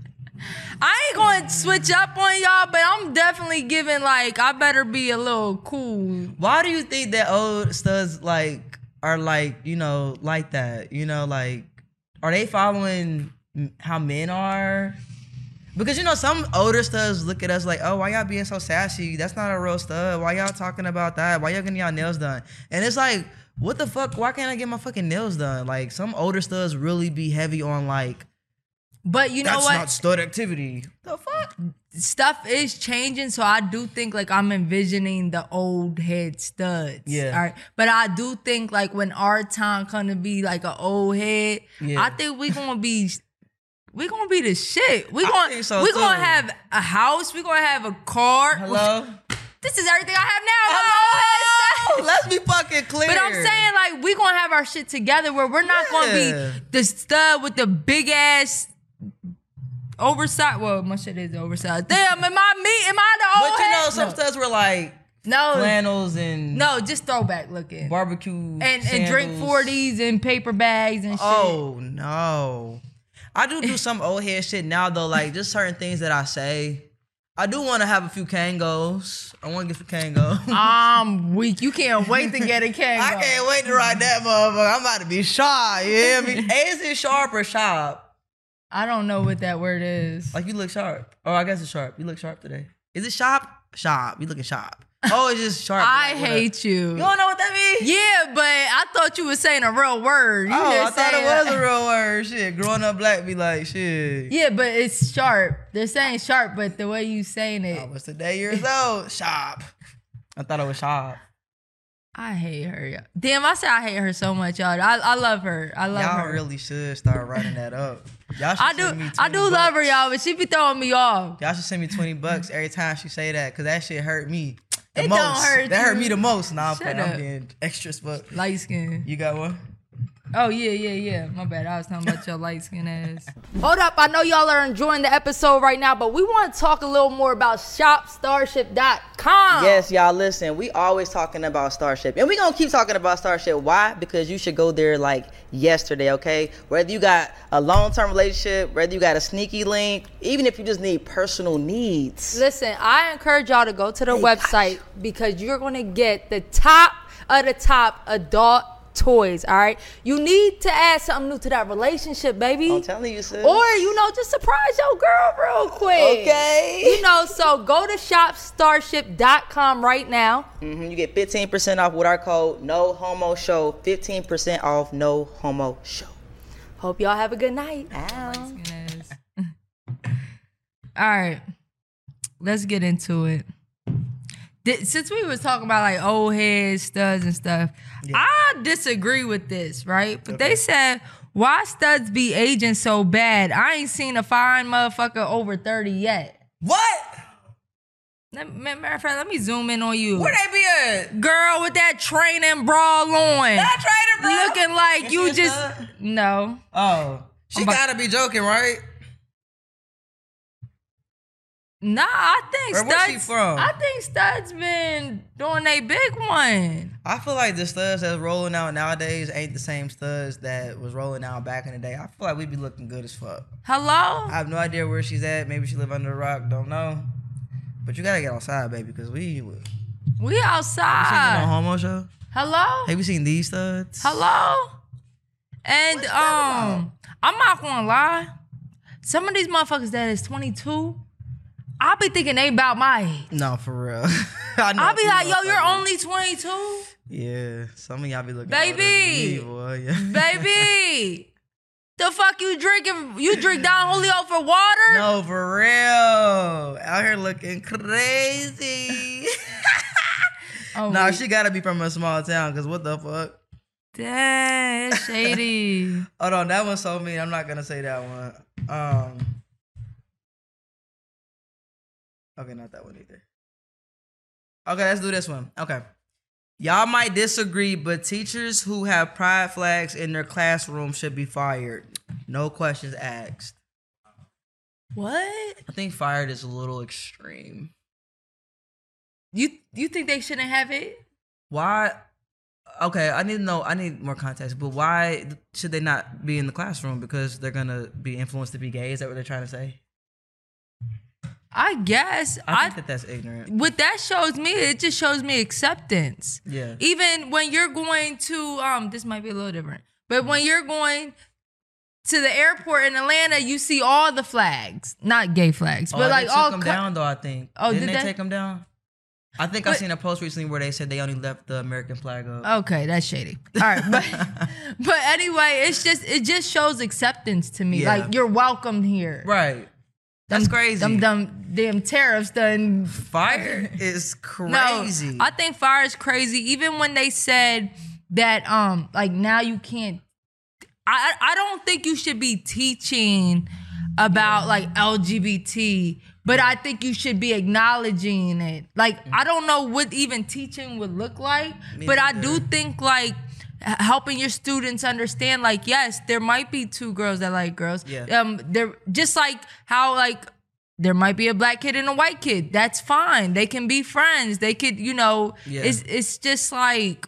I ain't gonna switch up on y'all, but I'm definitely giving like I better be a little cool. Why do you think that old studs like are like, you know, like that? You know, like are they following m- how men are? Because you know, some older studs look at us like, oh, why y'all being so sassy? That's not a real stud. Why y'all talking about that? Why y'all getting y'all nails done? And it's like, what the fuck? Why can't I get my fucking nails done? Like some older studs really be heavy on like, But you know that's what? not stud activity. The fuck? Stuff is changing, so I do think like I'm envisioning the old head studs. Yeah. All right. But I do think like when our time gonna be like an old head, Yeah. I think we gonna be we gonna be the shit. We I gonna think so, we gonna too. have a house. We gonna have a car. Hello? This is everything I have now. My old head stuff. Let's be fucking clear. But I'm saying like we gonna have our shit together where we're not gonna Yeah. be the stud with the big ass oversized. Well, my shit is oversized. Damn, am I me? Am I the old But you know, head? some no. studs were like No, flannels and no, just throwback looking. barbecue and and drink sandals. forties and paper bags and shit. Oh no, I do do some old head shit now though. Like just certain things that I say. I do want to have a few Kangos. I want to get some Kango. I'm weak. You can't wait to get a Kango. I can't wait to ride that motherfucker. I'm about to be sharp. You hear me? Hey, is it sharp or sharp? I don't know what that word is. Like you look sharp. Oh, I guess it's sharp. You look sharp today. Is it sharp? Sharp. You looking sharp. Oh, it's just sharp. I like, with a- hate you. You don't know what that means? Yeah, but I thought you were saying a real word. You Oh, I just thought saying, it was a real word. Shit, growing up black be like shit. Yeah, but it's sharp. They're saying sharp, but the way you saying I it, was today years old. Sharp. I thought it was sharp. I hate her. y'all. Damn, I say I hate her so much, y'all. I, I love her. I love Y'all her. really should start writing that up. Y'all should I do. send me I twenty do love her, bucks. y'all, but she be throwing me off. Y'all should send me twenty bucks every time she say that, cause that shit hurt me the It most. don't hurt that hurt you. me the most. Nah, I'm, Shut playing. I'm up. being extra as fuck. Light skin. You got one? Oh, yeah, yeah, yeah. My bad. I was talking about your light skin ass. Hold up. I know y'all are enjoying the episode right now, but we want to talk a little more about shop starship dot com. Yes, y'all listen. We always talking about Starship. And we gonna keep talking about Starship. Why? Because you should go there like yesterday, okay? Whether you got a long-term relationship, whether you got a sneaky link, even if you just need personal needs. Listen, I encourage y'all to go to the website because you're going to get the top of the top adult toys, all right? You need to add something new to that relationship, baby. I'm telling you, sis. Or, you know, just surprise your girl real quick. Okay. You know, so go to shop starship dot com right now. hmm You get fifteen percent off with our code No Homo Show. fifteen percent off No Homo Show. Hope y'all have a good night. Ow. All right, let's get into it. Th- Since we was talking about like old heads, studs and stuff, I disagree with this, right? But they said, why studs be aging so bad? I ain't seen a fine motherfucker over thirty yet. What? Let- Matter of fact, let me zoom in on you. Where they be at? Girl with that training bra on. That trainer, bro. Looking like Is you she a just... stud? No. Oh. She I'm about- gotta be joking, right? Nah, I think Where- where's she Studs. from? I think Studs been doing a big one. I feel like the studs that's rolling out nowadays ain't the same studs that was rolling out back in the day. I feel like we be looking good as fuck. Hello? I have no idea where she's at. Maybe she live under a rock. Don't know. But you gotta get outside, baby, because we. we We Have you seen the No outside. Homo show? Hello? Have you seen these studs? Hello? And um, I'm not gonna lie. Some of these motherfuckers that is twenty-two, I'll be thinking they about my age. No, for real. I know I'll be a few like, yo, you're motherfuckers. only twenty-two? Yeah, some of y'all be looking Baby. older than me, boy. Yeah. Baby. The fuck you drinking? You drink Don Julio for water? No, for real. Out here looking crazy. Oh, Nah, wait. she gotta be from a small town, because what the fuck? Damn, shady. Hold on, that one's so mean. I'm not gonna say that one. Um. Okay, not that one either. Okay, let's do this one. Okay. Y'all might disagree, but teachers who have pride flags in their classroom should be fired. No questions asked. What? I think fired is a little extreme. You you think they shouldn't have it? Why? Okay, I need to know. I need more context. But why should they not be in the classroom? Because they're gonna be influenced to be gay. Is that what they're trying to say? I guess. I I, think that that's ignorant. what that shows me, it just shows me acceptance. Yeah. Even when you're going to um, this might be a little different, but when you're going to the airport in Atlanta, you see all the flags, not gay flags, but oh, like they took all. them co- down though. I think. Oh, didn't did they they? take them down? I think I But- seen a post recently where they said they only left the American flag up. Okay, that's shady. All right, but but anyway, it's just it just shows acceptance to me. Yeah. Like you're welcome here. Right. That's Them- crazy. Them, them damn tariffs done. Fire is No, crazy. I think fire is crazy. Even when they said that, um, like now you can't. I I I don't think you should be teaching about like L G B T, but I think you should be acknowledging it. Like I don't know what even teaching would look like, Me but I neither. do think like h- helping your students understand, like yes, there might be two girls that like girls. Yeah. Um, they're just like how like. There might be a black kid and a white kid. That's fine. They can be friends. They could, you know, Yeah. it's it's just like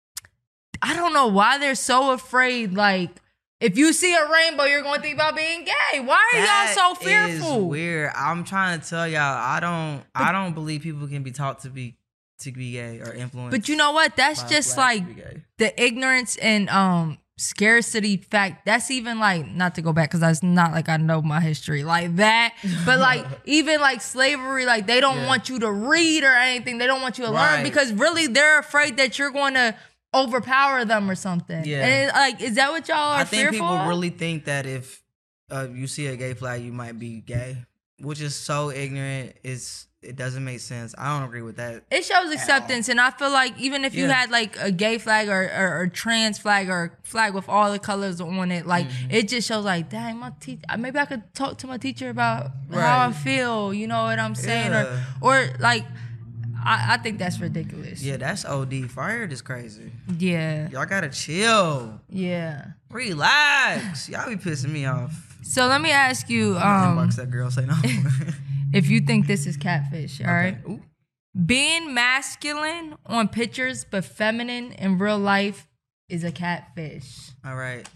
I don't know why they're so afraid. Like, if you see a rainbow, you're going to think about being gay. Why are That y'all so fearful? is weird. I'm trying to tell y'all, I don't, I don't believe people can be taught to be, to be gay or influenced. But you know what? That's by just black like to be gay. the ignorance and um scarcity fact. That's even like, not to go back because that's not like I know my history like that. But like even like slavery, like they don't Yeah. want you to read or anything. They don't want you to Right. learn because really they're afraid that you're going to overpower them or something. Yeah. And it, like, is that what y'all are I think fearful people of? really think that if uh, you see a gay flag, you might be gay, which is so ignorant. It's it doesn't make sense. I don't agree with that. It shows acceptance, and I feel like even if you Yeah. had like a gay flag or, or, or trans flag or flag with all the colors on it, like Mm-hmm. it just shows like, dang, my teacher. Maybe I could talk to my teacher about how I Right. feel. You know what I'm saying? Yeah. Or or like, I, I think that's ridiculous. Yeah, that's O D. Fired is crazy. Yeah. Y'all gotta chill, Yeah. relax. Y'all be pissing me off. So let me ask you, Um, um, Inbox that girl, say no. if you think this is catfish. All right. Okay. Ooh. Being masculine on pictures but feminine in real life is a catfish. All right.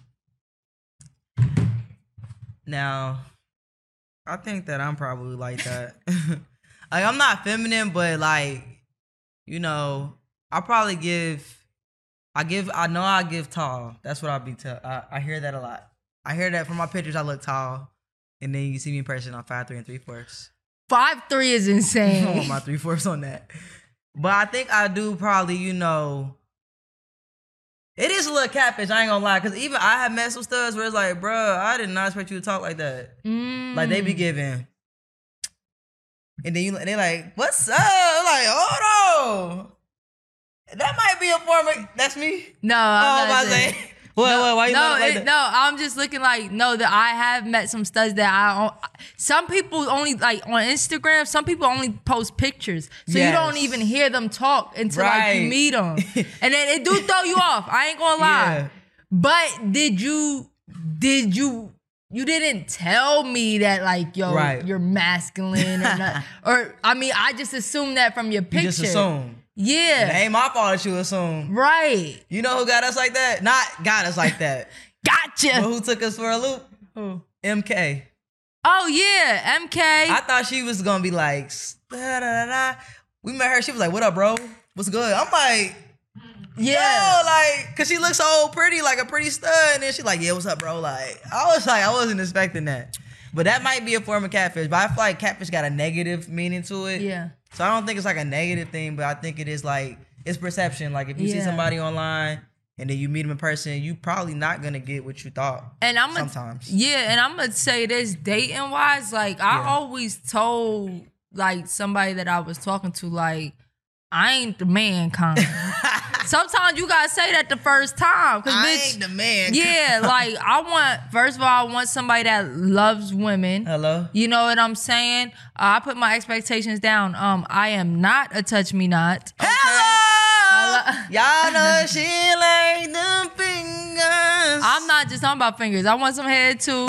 Now, I think that I'm probably like that. Like, I'm not feminine, but like, you know, I probably give, I give, I know I give tall. That's what I'll be tell. I, I hear that a lot. I hear that from my pictures. I look tall, and then you see me in person. I'm five three and three fourths. Five three is I want insane. my three fourths on that. But I think I do probably, you know, it is a little catfish. I ain't gonna lie, because even I have met some studs where it's like, bruh, I did not expect you to talk like that. Mm. Like they be giving, and then you, and they like, what's up? I'm like, hold on, that might be a form of. That's me. No, Oh, I'm my not saying. saying. What? no, what? Why you no, not like it- that? no, I'm just looking like no. That I have met some studs that I. don't- Some people only like on Instagram. Some people only post pictures, so you don't Yes. even hear them talk until like you Right. meet them, and then it do throw you off. I ain't gonna lie. Yeah. But did you? Did you? you didn't tell me that, like, yo, Right. you're masculine or not. Or, I mean, I just assumed that from your picture. You just assume. Yeah. It ain't my fault that you assume. Right. You know who got us like that? Not got us like that. Gotcha. But who took us for a loop? Who? M K. Oh, yeah. M K. I thought she was gonna be like, da, da, da, da. We met her. She was like, "What up, bro? What's good?" I'm like, yeah. "Yo, like," cause she looks so pretty, like a pretty stud. And then she like, "Yeah, what's up, bro?" Like, I was like, I wasn't expecting that. But that might be a form of catfish. But I feel like catfish got a negative meaning to it. Yeah. So I don't think it's like a negative thing, but I think it is like, it's perception. Like if you see Yeah. somebody online and then you meet them in person, you probably not gonna get what you thought. And I'm gonna, sometimes. yeah, and I'm gonna say this dating wise, like I Yeah. always told like somebody that I was talking to, like, I ain't the man kind. Sometimes you gotta say that the first time, cause I bitch, ain't the man. yeah, like I want, first of all, I want somebody that loves women. Hello? You know what I'm saying? Uh, I put my expectations down. Um, I am not a touch me not. Okay? Hello! Hello? Y'all know she like them fingers. I'm not just talking about fingers. I want some head too.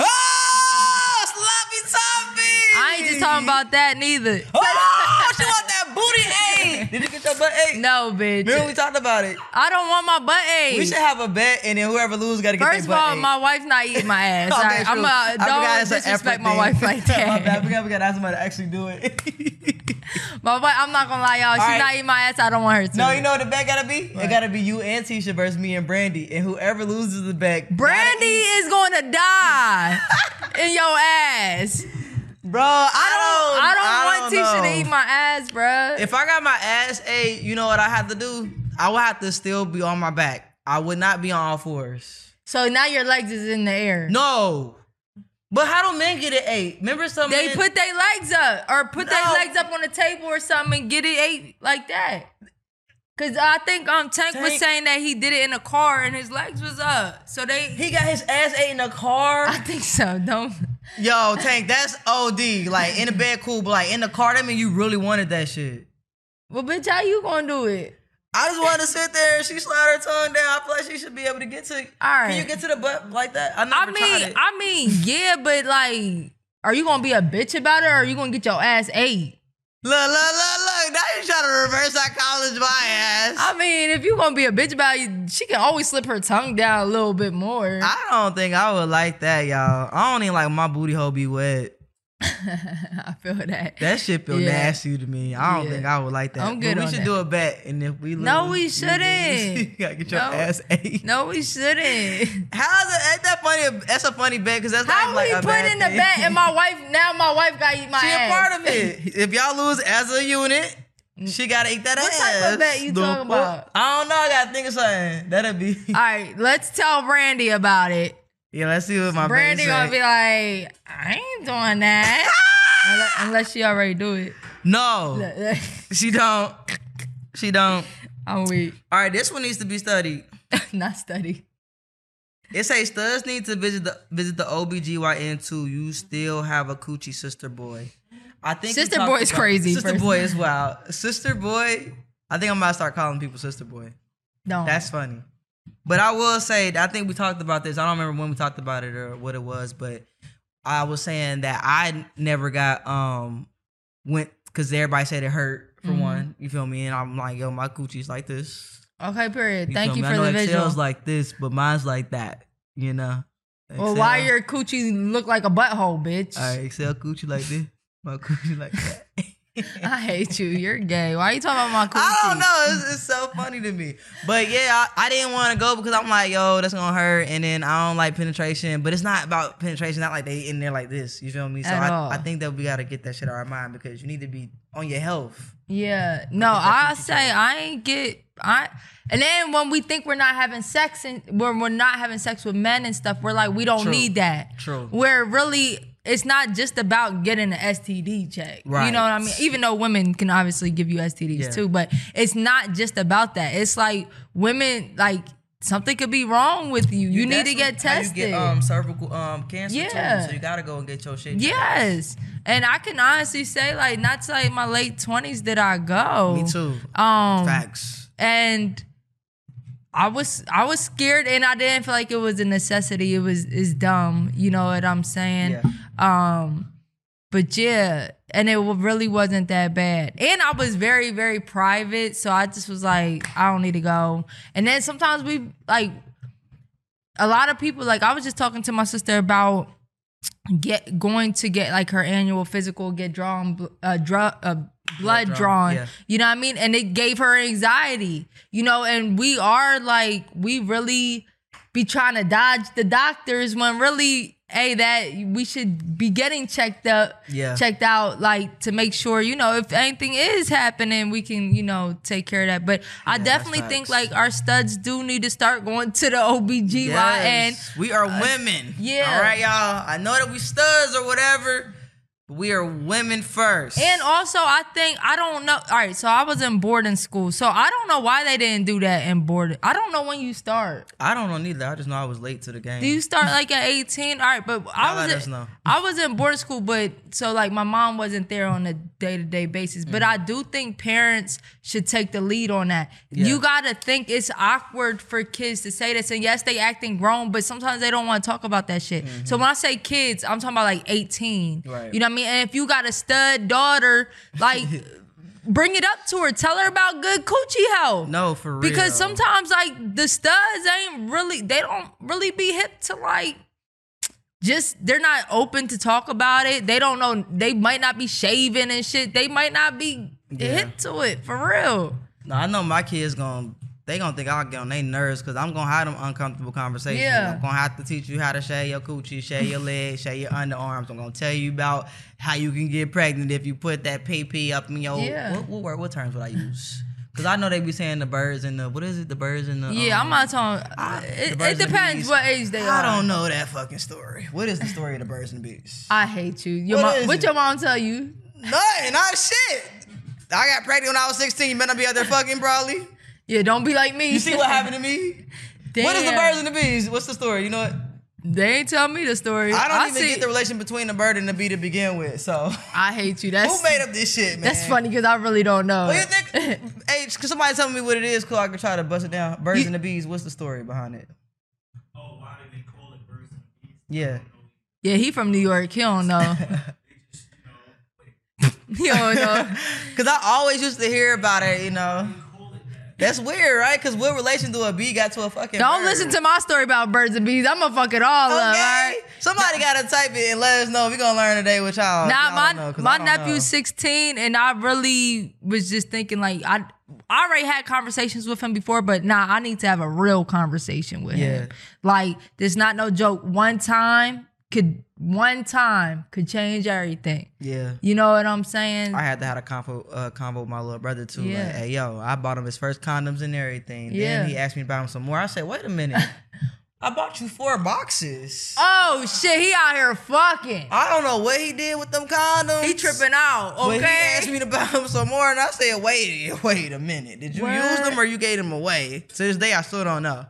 Oh, sloppy toppy! I ain't just talking about that neither. Oh, she want that booty ate. Did you get your butt ate? No, bitch. Remember we talked about it? I don't want my butt ate. We should have a bet, and then whoever loses got to get First their of butt all, ate. my wife's not eating my ass. Okay, Like, I'm true. a, I forgot don't it's an disrespect effort my thing. wife like that. My bad. We got, we got to ask somebody to actually do it. My wife, I'm not gonna lie, y'all. She's right. not eating my ass. I don't want her to. No, you know what the bet gotta be? It gotta be you and Tisha versus me and Brandy, and whoever loses the bet, Brandy is going to die in your ass. bro. I, I don't. I don't, I want don't Tisha know. to eat my ass, bruh. If I got my ass ate, you know what I have to do? I would have to still be on my back. I would not be on all fours. So now your legs is in the air. No. But how do men get it ate? Remember some They men- put their legs up or put their No. legs up on the table or something and get it ate like that. Cause I think um Tank, was Tank- saying that he did it in a car and his legs was up. So they he got his ass ate in a car. I think so. Don't Yo, Tank, that's O D. Like in the bed, cool, but like in the car, that mean you really wanted that shit. Well, bitch, how you gonna do it? I just wanted to sit there and she slide her tongue down. I feel like she should be able to get to. All right. Can you get to the butt like that? I never I tried mean, it. I mean, yeah, but like, are you gonna be a bitch about it or are you gonna get your ass ate? Look, look, look, look. Now you trying to reverse psychology my ass. I mean, if you gonna be a bitch about it, she can always slip her tongue down a little bit more. I don't think I would like that, y'all. I don't even like my booty hole be wet. I feel that. That shit feel Yeah. nasty to me. I don't Yeah. think I would like that. I'm good But we on should that. do a bet, and if we lose, No, we lose, shouldn't. you gotta get your No. ass ate. No, we shouldn't. How's it? Ain't that funny? That's a funny bet because that's How not like we a put bad in the thing. bet and my wife, now my wife gotta eat my She ass. a part of it. If y'all lose as a unit, she gotta eat that What ass. type of bet you The talking fuck? about? I don't know. I gotta think of something. That'll be. All right, let's tell Brandy about it. Yeah, let's see what my Brandy bet gonna say. be like, I ain't doing that. unless, unless she already do it. No, she don't. She don't. I'm weak. All right, this one needs to be studied. Not study. It says studs need to visit the visit the O B G Y N too. You still have a coochie sister boy. I think we Sister talked boy is about- crazy, Sister first boy of is wild. Sister boy. I think I'm about to start calling people sister boy. No. That's funny. But I will say, I think we talked about this. I don't remember when we talked about it or what it was, but I was saying that I never got um went because everybody said it hurt for Mhm. one. You feel me? And I'm like, yo, my coochie's like this. Okay, period. You Thank feel you me? for I know the it visual. feels like this, but mine's like that. You know. Well, Excel- why your coochie look like a butthole, bitch? All right, Excel coochie like this. My coochie like that. I hate you. You're gay. Why are you talking about my coochie? I don't know. It's, it's so funny to me. But yeah, I, I didn't want to go because I'm like, yo, that's gonna hurt. And then I don't like penetration. But it's not about penetration. Not like they in there like this. You feel me? So At I, all. I think that we gotta get that shit out of our mind because you need to be on your health. Yeah. No, think that's I what you say I ain't get I and then when we think we're not having sex and when we're not having sex with men and stuff, we're like, we don't True. need that. True. Where really it's not just about getting an S T D check. You Right. know what I mean? Even though women can obviously give you S T Ds Yeah. too, but it's not just about that. It's like women like something could be wrong with you. You, need to get That's how tested. You get um, cervical um, cancer Yeah. too. So you gotta go and get your shit. checked. Yes. And I can honestly say, like, not to like my late twenties did I go. Me too. Um Facts. And I was I was scared, and I didn't feel like it was a necessity. It was it's dumb, you know what I'm saying? Yeah. Um, but yeah, and it really wasn't that bad. And I was very very private, so I just was like, I don't need to go. And then sometimes we like a lot of people like I was just talking to my sister about get going to get like her annual physical, get drawn uh, dr- uh blood drawn, drawn yeah. You know what I mean? And it gave her anxiety, you know, and we are like, we really be trying to dodge the doctors when really, hey, that we should be getting checked up, yeah. checked out, like to make sure, you know, if anything is happening, we can, you know, take care of that. But I yeah, definitely think like our studs do need to start going to the O B G Y N. Yes. We are women. Uh, yeah. All right, y'all. I know that we studs or whatever. We are women first. And also, I think, I don't know. All right, so I was in boarding school. So I don't know why they didn't do that in boarding. I don't know when you start. I don't know neither. I just know I was late to the game. Do you start like at eighteen? All right, but I was, let in, us know. I was in boarding school, but so like my mom wasn't there on a day-to-day basis. But mm-hmm. I do think parents should take the lead on that. Yeah. You got to think it's awkward for kids to say this. And yes, they acting grown, but sometimes they don't want to talk about that shit. Mm-hmm. So when I say kids, I'm talking about like eighteen. Right. You know what I mean? And if you got a stud daughter, like bring it up to her. Tell her about good coochie health. No, for real. Because sometimes like the studs ain't really, they don't really be hip to like, just, they're not open to talk about it. They don't know, they might not be shaving and shit. They might not be yeah. hip to it, for real. No, I know my kids gonna, they gonna think I'll get on their nerves because I'm gonna have them uncomfortable conversations. Yeah. I'm gonna have to teach you how to shave your coochie, shave your legs, shave your underarms. I'm gonna tell you about how you can get pregnant if you put that P P up in your, yeah. what, what word, what terms would I use? Because I know they be saying the birds and the, what is it, the birds and the... Yeah, um, I'm not talking... I, it, it depends what age they I are. I don't know that fucking story. What is the story of the birds and the bees? I hate you. Your what mom, is what it? your mom tell you? Nothing, not shit. I got pregnant when I was sixteen. You better not be out there fucking probably. Yeah, don't be like me. You see what happened to me? Damn. What is the birds and the bees? What's the story? You know what? They ain't tell me the story. I don't I even see. get the relation between the bird and the bee to begin with, so. I hate you. That's who made up this shit, man? That's funny because I really don't know. What do you think? Hey, could somebody tell me what it is? Cool, I could try to bust it down. Birds you, and the bees, what's the story behind it? Oh, why do they call it birds and the bees? Yeah. Yeah, he from New York. He don't know. He don't know. Because I always used to hear about it, you know. That's weird, right? Because what relation do a bee got to a fucking Don't bird? listen to my story about birds and bees. I'm going to fuck it all okay. up, all right? Somebody got to type it and let us know. We're going to learn today what y'all Nah, y'all my, know, my nephew's sixteen, and I really was just thinking, like, I, I already had conversations with him before, but nah, I need to have a real conversation with yeah. him. Like, there's not no joke. One time could... One time could change everything. Yeah. You know what I'm saying? I had to have a convo, uh, convo with my little brother too. Yeah. Like, hey, yo, I bought him his first condoms and everything. Yeah. Then he asked me to buy him some more. I said, wait a minute. I bought you four boxes. Oh, shit. He out here fucking. I don't know what he did with them condoms. He tripping out, okay? But he asked me to buy him some more, and I said, wait, wait a minute. Did you what? use them or you gave them away? To this day, I still don't know.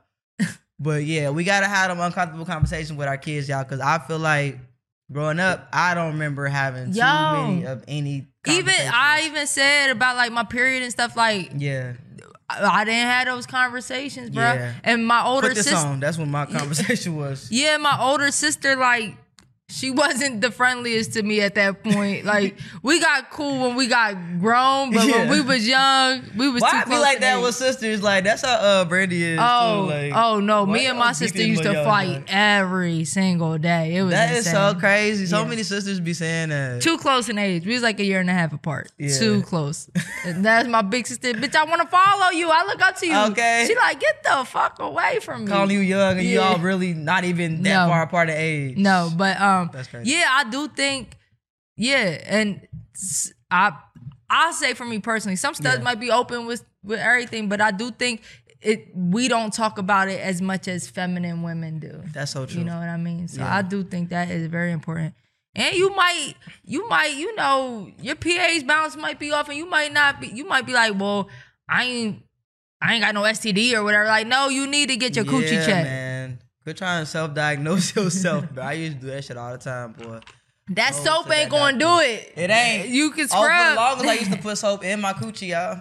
But yeah, we got to have them uncomfortable conversations with our kids, y'all, because I feel like growing up, I don't remember having Yo, too many of any even I even said about like my period and stuff, like yeah I, I didn't have those conversations, bro. Yeah. And my older Put this sister, on. That's what my conversation was. Yeah, my older sister, like, she wasn't the friendliest to me at that point. Like, we got cool when we got grown, but yeah. when we was young, we was Why too I close feel like to that age. with sisters? Like, that's how uh, Brandy is. Oh, too. Like, oh no! Me why and my y'all sister beefing used to when y'all fight young? every single day. It was That is insane. so crazy. So Yeah. many sisters be saying that. Too close in age. We was like a year and a half apart. Yeah. Too close. And that's my big sister. Bitch, I want to follow you. I look up to you. Okay. She like, get the fuck away from me. Calling you young and you Yeah. all really not even that No. far apart in age. No, but um, That's crazy. yeah, I do think, yeah, and s- I I say for me personally, some studs Yeah. might be open with with everything, but I do think it we don't talk about it as much as feminine women do. That's so true. You know what I mean? So Yeah. I do think that is very important. And you might, you might, you know, your pH balance might be off, and you might not be. You might be like, well, I ain't, I ain't got no S T D or whatever. Like, no, you need to get your coochie yeah, checked. man. Quit trying to self-diagnose yourself, bro. I used to do that shit all the time, boy. That Go soap to ain't that gonna do doctor. it. It ain't. You can Oh, for the scrub. longest I used to put soap in my coochie, y'all.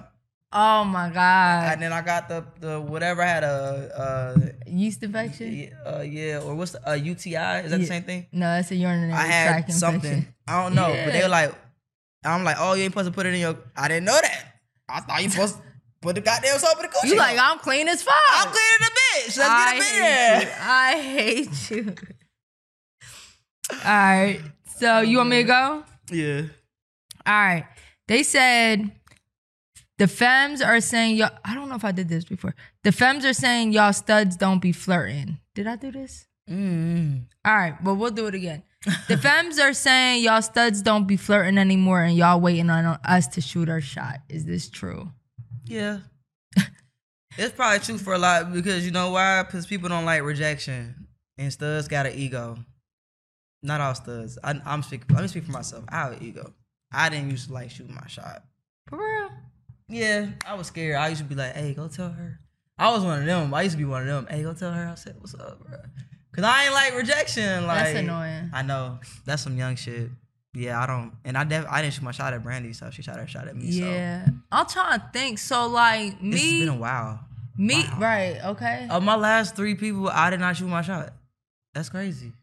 Oh my god. And then I got the the whatever I had a Yeast infection? uh, uh yeah or what's the, a U T I? Is that Yeah. the same thing? No, that's a urinary I had tract something. infection. I don't know, but they Yeah. were like, I'm like, oh, you ain't supposed to put it in your. I didn't know that. I thought you supposed to put the goddamn soap in the coochie. You like, hole. I'm clean as fuck. I'm cleaning the bitch. Let's I get a hate bit. you. I hate you. All right. So you want me to go? Yeah. All right. They said the femmes are saying y'all. I don't know if I did this before. The femmes are saying y'all studs don't be flirting. Did I do this? Mm. All right, but we'll do it again. The femmes are saying y'all studs don't be flirting anymore, and y'all waiting on us to shoot our shot. Is this true? Yeah. It's probably true for a lot because you know why? Because people don't like rejection, and studs got an ego. Not all studs. I, I'm speaking. Let me speak for myself. I have an ego. I didn't used to like shooting my shot. For real? Yeah, I was scared. I used to be like, "Hey, go tell her." I was one of them. I used to be one of them. Hey, go tell her. I said, "What's up, bro?" Cause I ain't like rejection. Like That's annoying. I know that's some young shit. Yeah, I don't. And I def, I didn't shoot my shot at Brandy, so she shot her shot at me. Yeah. I'm trying to think. So like so it's me, been a while. me, Wow. right? Okay. Of my last three people, I did not shoot my shot. That's crazy.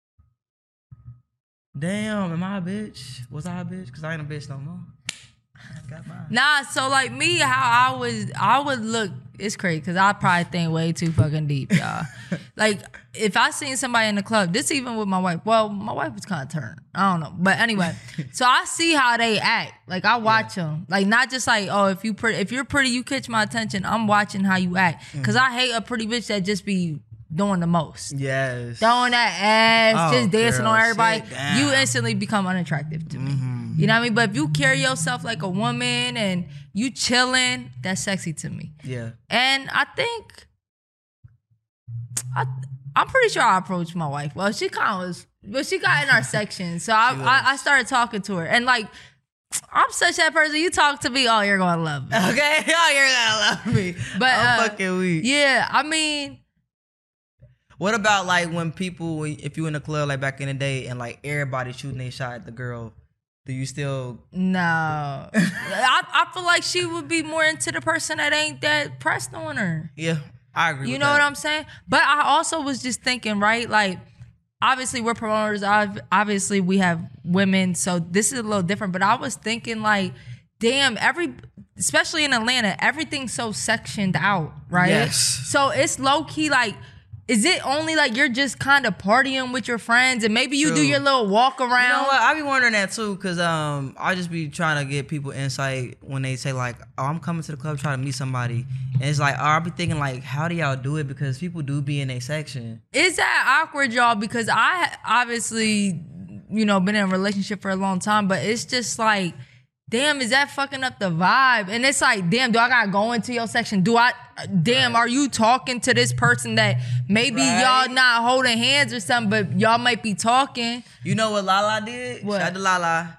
Damn, am I a bitch? Was I a bitch? Cause I ain't a bitch no more. I got mine. Nah, so like me, how I was, I would look. It's crazy because I probably think way too fucking deep, y'all. Like if I seen somebody in the club, this even with my wife. Well, my wife was kind of turned. I don't know, but anyway. So I see how they act. Like I watch them. Like not just like, oh, if you pretty, if you're pretty, you catch my attention. I'm watching how you act because I hate a pretty bitch that just be doing the most. Yes. Throwing that ass, Oh, just dancing girl, on everybody, sit down. you instantly become unattractive to me. Mm-hmm. You know what I mean? But if you carry yourself like a woman and you chilling, that's sexy to me. Yeah. And I think, I, I'm pretty sure I approached my wife. Well, she kind of was, but she got in our section. So I, I, I started talking to her. And like, I'm such that person. You talk to me, oh, you're going to love me. Okay, oh, you're gonna love me. But, I'm uh, fucking weak. Yeah, I mean, What about like when people, if you in the club like back in the day and like everybody shooting their shot at the girl, do you still? no. I, I feel like she would be more into the person that ain't that pressed on her. Yeah, I agree. You with know that. what I'm saying? But I also was just thinking, right? Like, obviously we're promoters. I've, obviously we have women, so this is a little different. But I was thinking, like, damn, every, especially in Atlanta, everything's so sectioned out, right? Yes. So it's low key, like, is it only like you're just kind of partying with your friends and maybe you True. do your little walk around? You know what? I be wondering that too, cause um, I just be trying to get people insight when they say like, "Oh, I'm coming to the club trying to meet somebody," and it's like, oh, I be thinking like, how do y'all do it? Because people do be in a section. Is that awkward, y'all? Because I obviously, you know, been in a relationship for a long time, but it's just like, damn, is that fucking up the vibe? And it's like, damn, do I gotta go into your section? Do I, damn, Right. are you talking to this person that maybe Right. y'all not holding hands or something, but y'all might be talking? You know what Lala did? What? Shout out to Lala.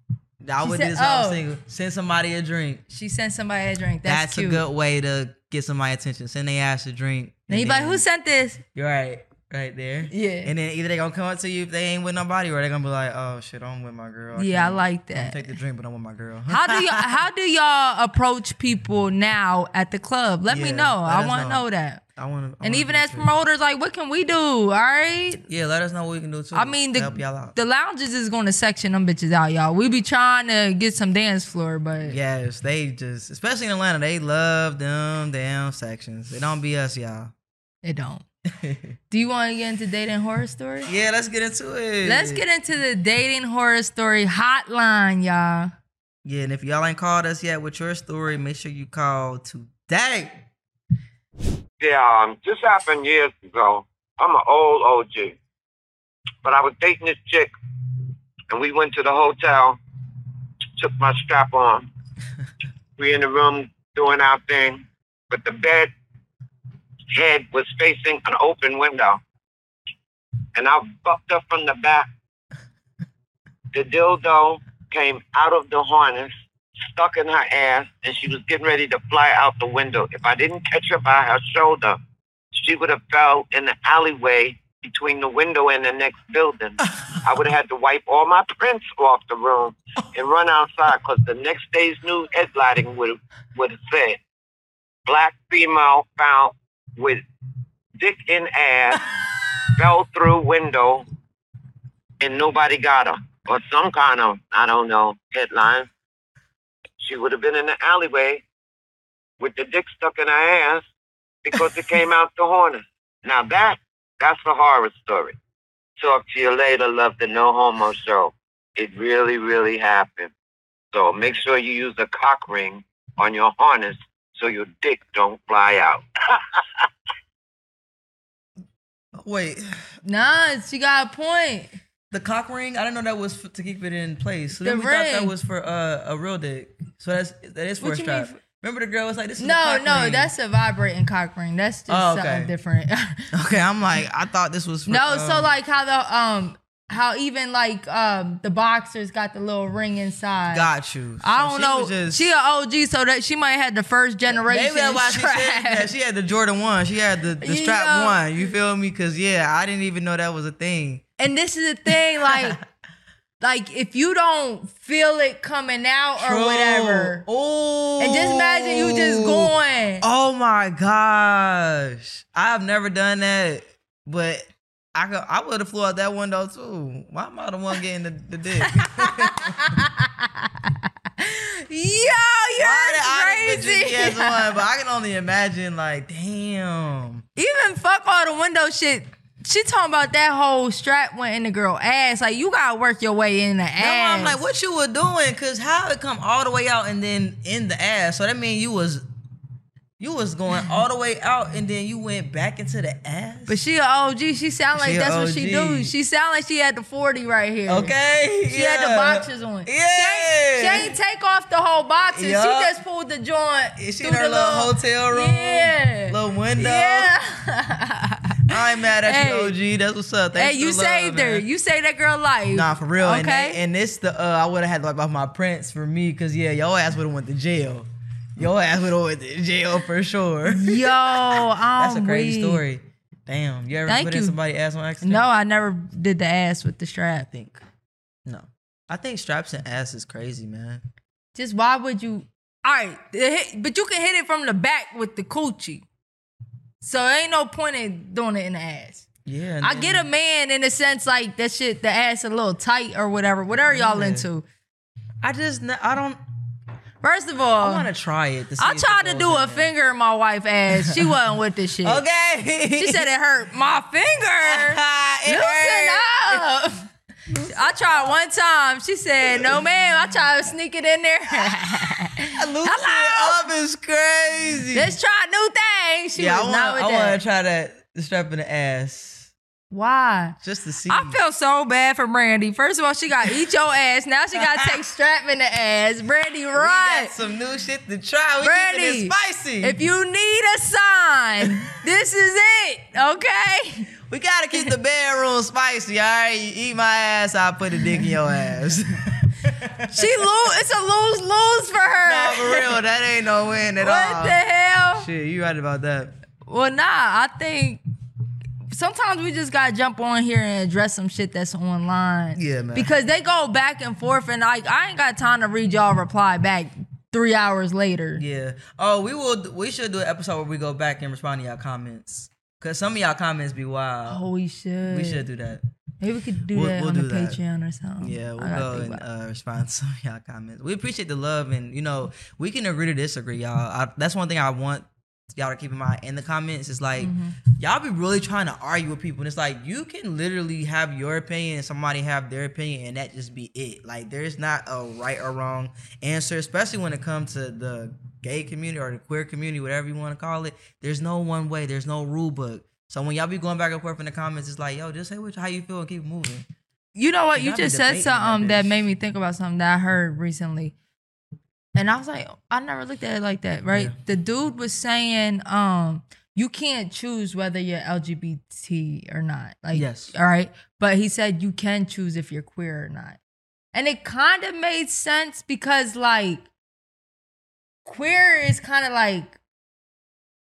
I She would said- do this when I was oh. single. Send somebody a drink. She sent somebody a drink. That's, That's, cute. a good way to get somebody attention. Send their ass a drink. Then you and be like, then- who sent this? You're right. Right there. Yeah. And then either they gonna come up to you if they ain't with nobody, or they gonna be like, "Oh shit, I'm with my girl." Yeah, I can't- like I'm that. take the drink, but I'm with my girl. How do y'all how do y'all approach people now at the club? Let me Yeah, know. let I us want to know. know that. I want to. And even as promoters, like, what can we do? All right. yeah, let us know what we can do too. I mean, to the, help y'all out. the lounges is going to section them bitches out, y'all. We be trying to get some dance floor, but Yes, they just, especially in Atlanta, they love them damn sections. It don't be us, y'all. it don't. Do you want to get into dating horror story? Yeah, let's get into it. Let's get into the dating horror story hotline, y'all. Yeah, and if y'all ain't called us yet with your story, make sure you call today. Yeah, um, this happened years ago. I'm an old O G. But I was dating this chick, and we went to the hotel, took my strap on. We in the room doing our thing, but the bed head was facing an open window. And I fucked her from the back. The dildo came out of the harness, stuck in her ass, and she was getting ready to fly out the window. If I didn't catch her by her shoulder, she would have fell in the alleyway between the window and the next building. I would have had to wipe all my prints off the room and run outside because the next day's news headlining would would have said, black female found with dick in ass, fell through window, and nobody got her. Or some kind of, I don't know, headline. She would have been in the alleyway with the dick stuck in her ass because it came out the hornet. Now that, that's a horror story. Talk to you later, love the No Homo Show. It really, really happened. So make sure you use a cock ring on your harness so your dick don't fly out. Wait, Nah, she got a point. the cock ring? I didn't know that was for, to keep it in place. So The then we thought that ring. was for uh, a real dick. So that's that is for What a you strap. mean? Remember the girl was like, "This is a No, cock no, ring. that's a vibrating cock ring. That's just Oh, okay. something different. Okay, I'm like, I thought this was for, No, um, so like how the um how even like um the boxers got the little ring inside. got you. I So don't she know. was just- She an O G, so that she might have had the first generation. Maybe that's why she strap. said that. She had the Jordan one. She had the, the strap Yeah. one. You feel me? Because, yeah, I didn't even know that was a thing. And this is the thing, like, like if you don't feel it coming out or True. whatever, Oh. and just imagine you just going. Oh, my gosh. I've never done that. But I could, I would have flew out that window, too. Why am I the one getting the, the dick? Yo, you're Why did I just crazy. picture me as one? But I can only imagine, like, damn. Even fuck all the window shit. She talking about that whole strap went in the girl ass. Like, you gotta work your way in the That's ass. why I'm like, what you were doing? Because how it come all the way out and then in the ass? So that means you was you was going all the way out and then you went back into the ass? But she a O G. She sound like She a that's what she O G. do. She sound like she had the forty right here. Okay. She yeah. had the boxers on. Yeah. She ain't, she ain't take off the whole boxers. Yup. She just pulled the joint. Is she through in her the little hotel room? Yeah. Little window? Yeah. I ain't mad at Hey. you, O G. That's what's up. Thanks Hey, for you the love, saved her. man. You saved that girl life. Nah, for real. And, Okay. they, and this the uh, I would have had to wipe off my prints for me because yeah, your ass would have went to jail. Your ass would have went to jail for sure. Yo, I'm That's a crazy weak. story. Damn, you ever Thank put in you. somebody's ass on accident? No, I never did the ass with the strap. I think no. I think straps and ass is crazy, man. Just why would you? All right, the hit- but you can hit it from the back with the coochie. So ain't no point in doing it in the ass. Yeah, and I then- get a man in the sense like that shit, the ass a little tight or whatever. Whatever y'all Yeah. into. I just ne- I don't. First of all, I want to try it. To see I if tried it to goes do in a there. finger in my wife's ass. She wasn't with this shit. Okay. She said it hurt my finger. It hurt. Loosen up. I tried one time. She said, no, ma'am. I tried to sneak it in there. Loosen Hello? it up is crazy. Let's try new things. She yeah, was I not want. with I want that. to try that. The strap in the ass Why? just to see. I feel so bad for Brandy. First of all, she got to eat your ass. Now she got to take strap in the ass. Brandy, We right. got some new shit to try. We Brandy, keeping it spicy. if you need a sign, this is it, okay? We gotta keep the bedroom spicy, all right? You eat my ass, I'll put a dick in your ass. She lose. It's a lose-lose for her. No, for real, that ain't no win at What all. the hell? Shit, you right about that. Well, nah, I think sometimes we just gotta jump on here and address some shit that's online. Yeah, man. Because they go back and forth, and like I ain't got time to read y'all reply back three hours later. Yeah. Oh, we will. We should do an episode where we go back and respond to y'all comments. Cause some of y'all comments be wild. Oh, we should. We should do that. Maybe we could do We'll- that we'll on do the that. Patreon or something. Yeah, we'll I gotta go think and about it. uh, respond to some of y'all comments. We appreciate the love, and you know, we can agree to disagree, y'all. I, that's one thing I want y'all to keep in mind in the comments. Is like Mm-hmm. y'all be really trying to argue with people, and it's like you can literally have your opinion and somebody have their opinion, and that just be it. Like there's not a right or wrong answer, especially when it comes to the gay community or the queer community, whatever you want to call it. There's no one way. There's no rule book. So when y'all be going back and forth in the comments, it's like, yo, just say what, how you feel and keep moving. You know what? You You gotta be just said debating that something that bitch. made me think about something that I heard recently. And I was like, I never looked at it like that, right? Yeah. The dude was saying, um, you can't choose whether you're L G B T or not. Like, Yes. all right. But he said you can choose if you're queer or not. And it kind of made sense because, like, queer is kind of like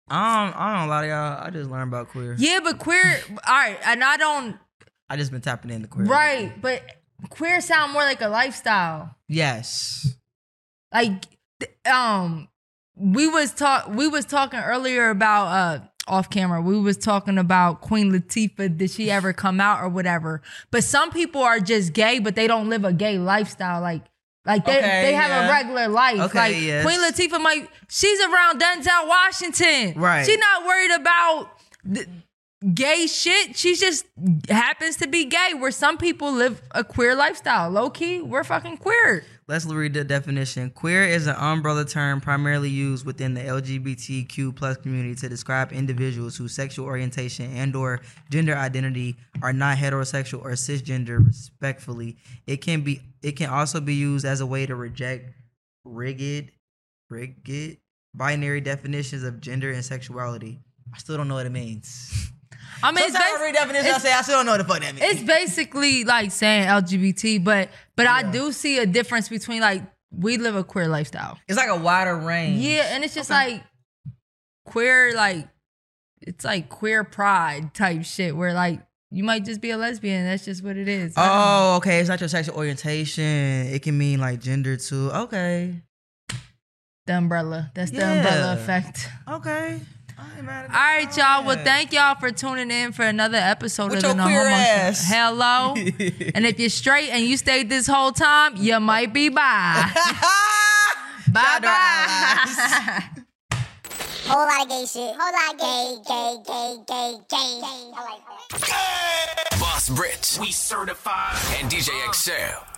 I don't, I don't lie to y'all. I just learned about queer. Yeah, but queer. All right, and I don't. I just been tapping into queer. Right, but queer sound more like a lifestyle. Yes. Like, um, we was talk. We was talking earlier about uh off camera. We was talking about Queen Latifah. Did she ever come out or whatever? But some people are just gay, but they don't live a gay lifestyle. Like. Like they, Okay, they have yeah. a regular life. Okay, like yes. Queen Latifah might, she's around Denzel Washington. Right. She's not worried about the gay shit. She just happens to be gay, where some people live a queer lifestyle. Low key, we're fucking queer. Let's read the definition. Queer is an umbrella term primarily used within the L G B T Q plus community to describe individuals whose sexual orientation and or gender identity are not heterosexual or cisgender, respectfully. It can be it can also be used as a way to reject rigid, rigid binary definitions of gender and sexuality. I still don't know what it means. I mean, it's, Sometimes I basi- read definitions, I it's- say I still don't know what the fuck that means. it's basically like saying L G B T, but but I do see a difference between like we live a queer lifestyle. It's like a wider range. Yeah, and it's just like queer, like it's like queer pride type shit where like you might just be a lesbian. That's just what it is. Oh, okay. It's not your sexual orientation. It can mean like gender too. Okay. The umbrella. That's the Yeah. umbrella effect. Okay. I ain't mad at All right, that. y'all. Well, thank y'all for tuning in for another episode With of the your No queer Homo ass. Show. Hello. And if you're straight and you stayed this whole time, you might be bye. Bye Shout out to our bye. Whole lot of gay shit. Whole lot of gay, gay, gay, gay, gay. I like that. Boss Brit We certified. and D J Excel.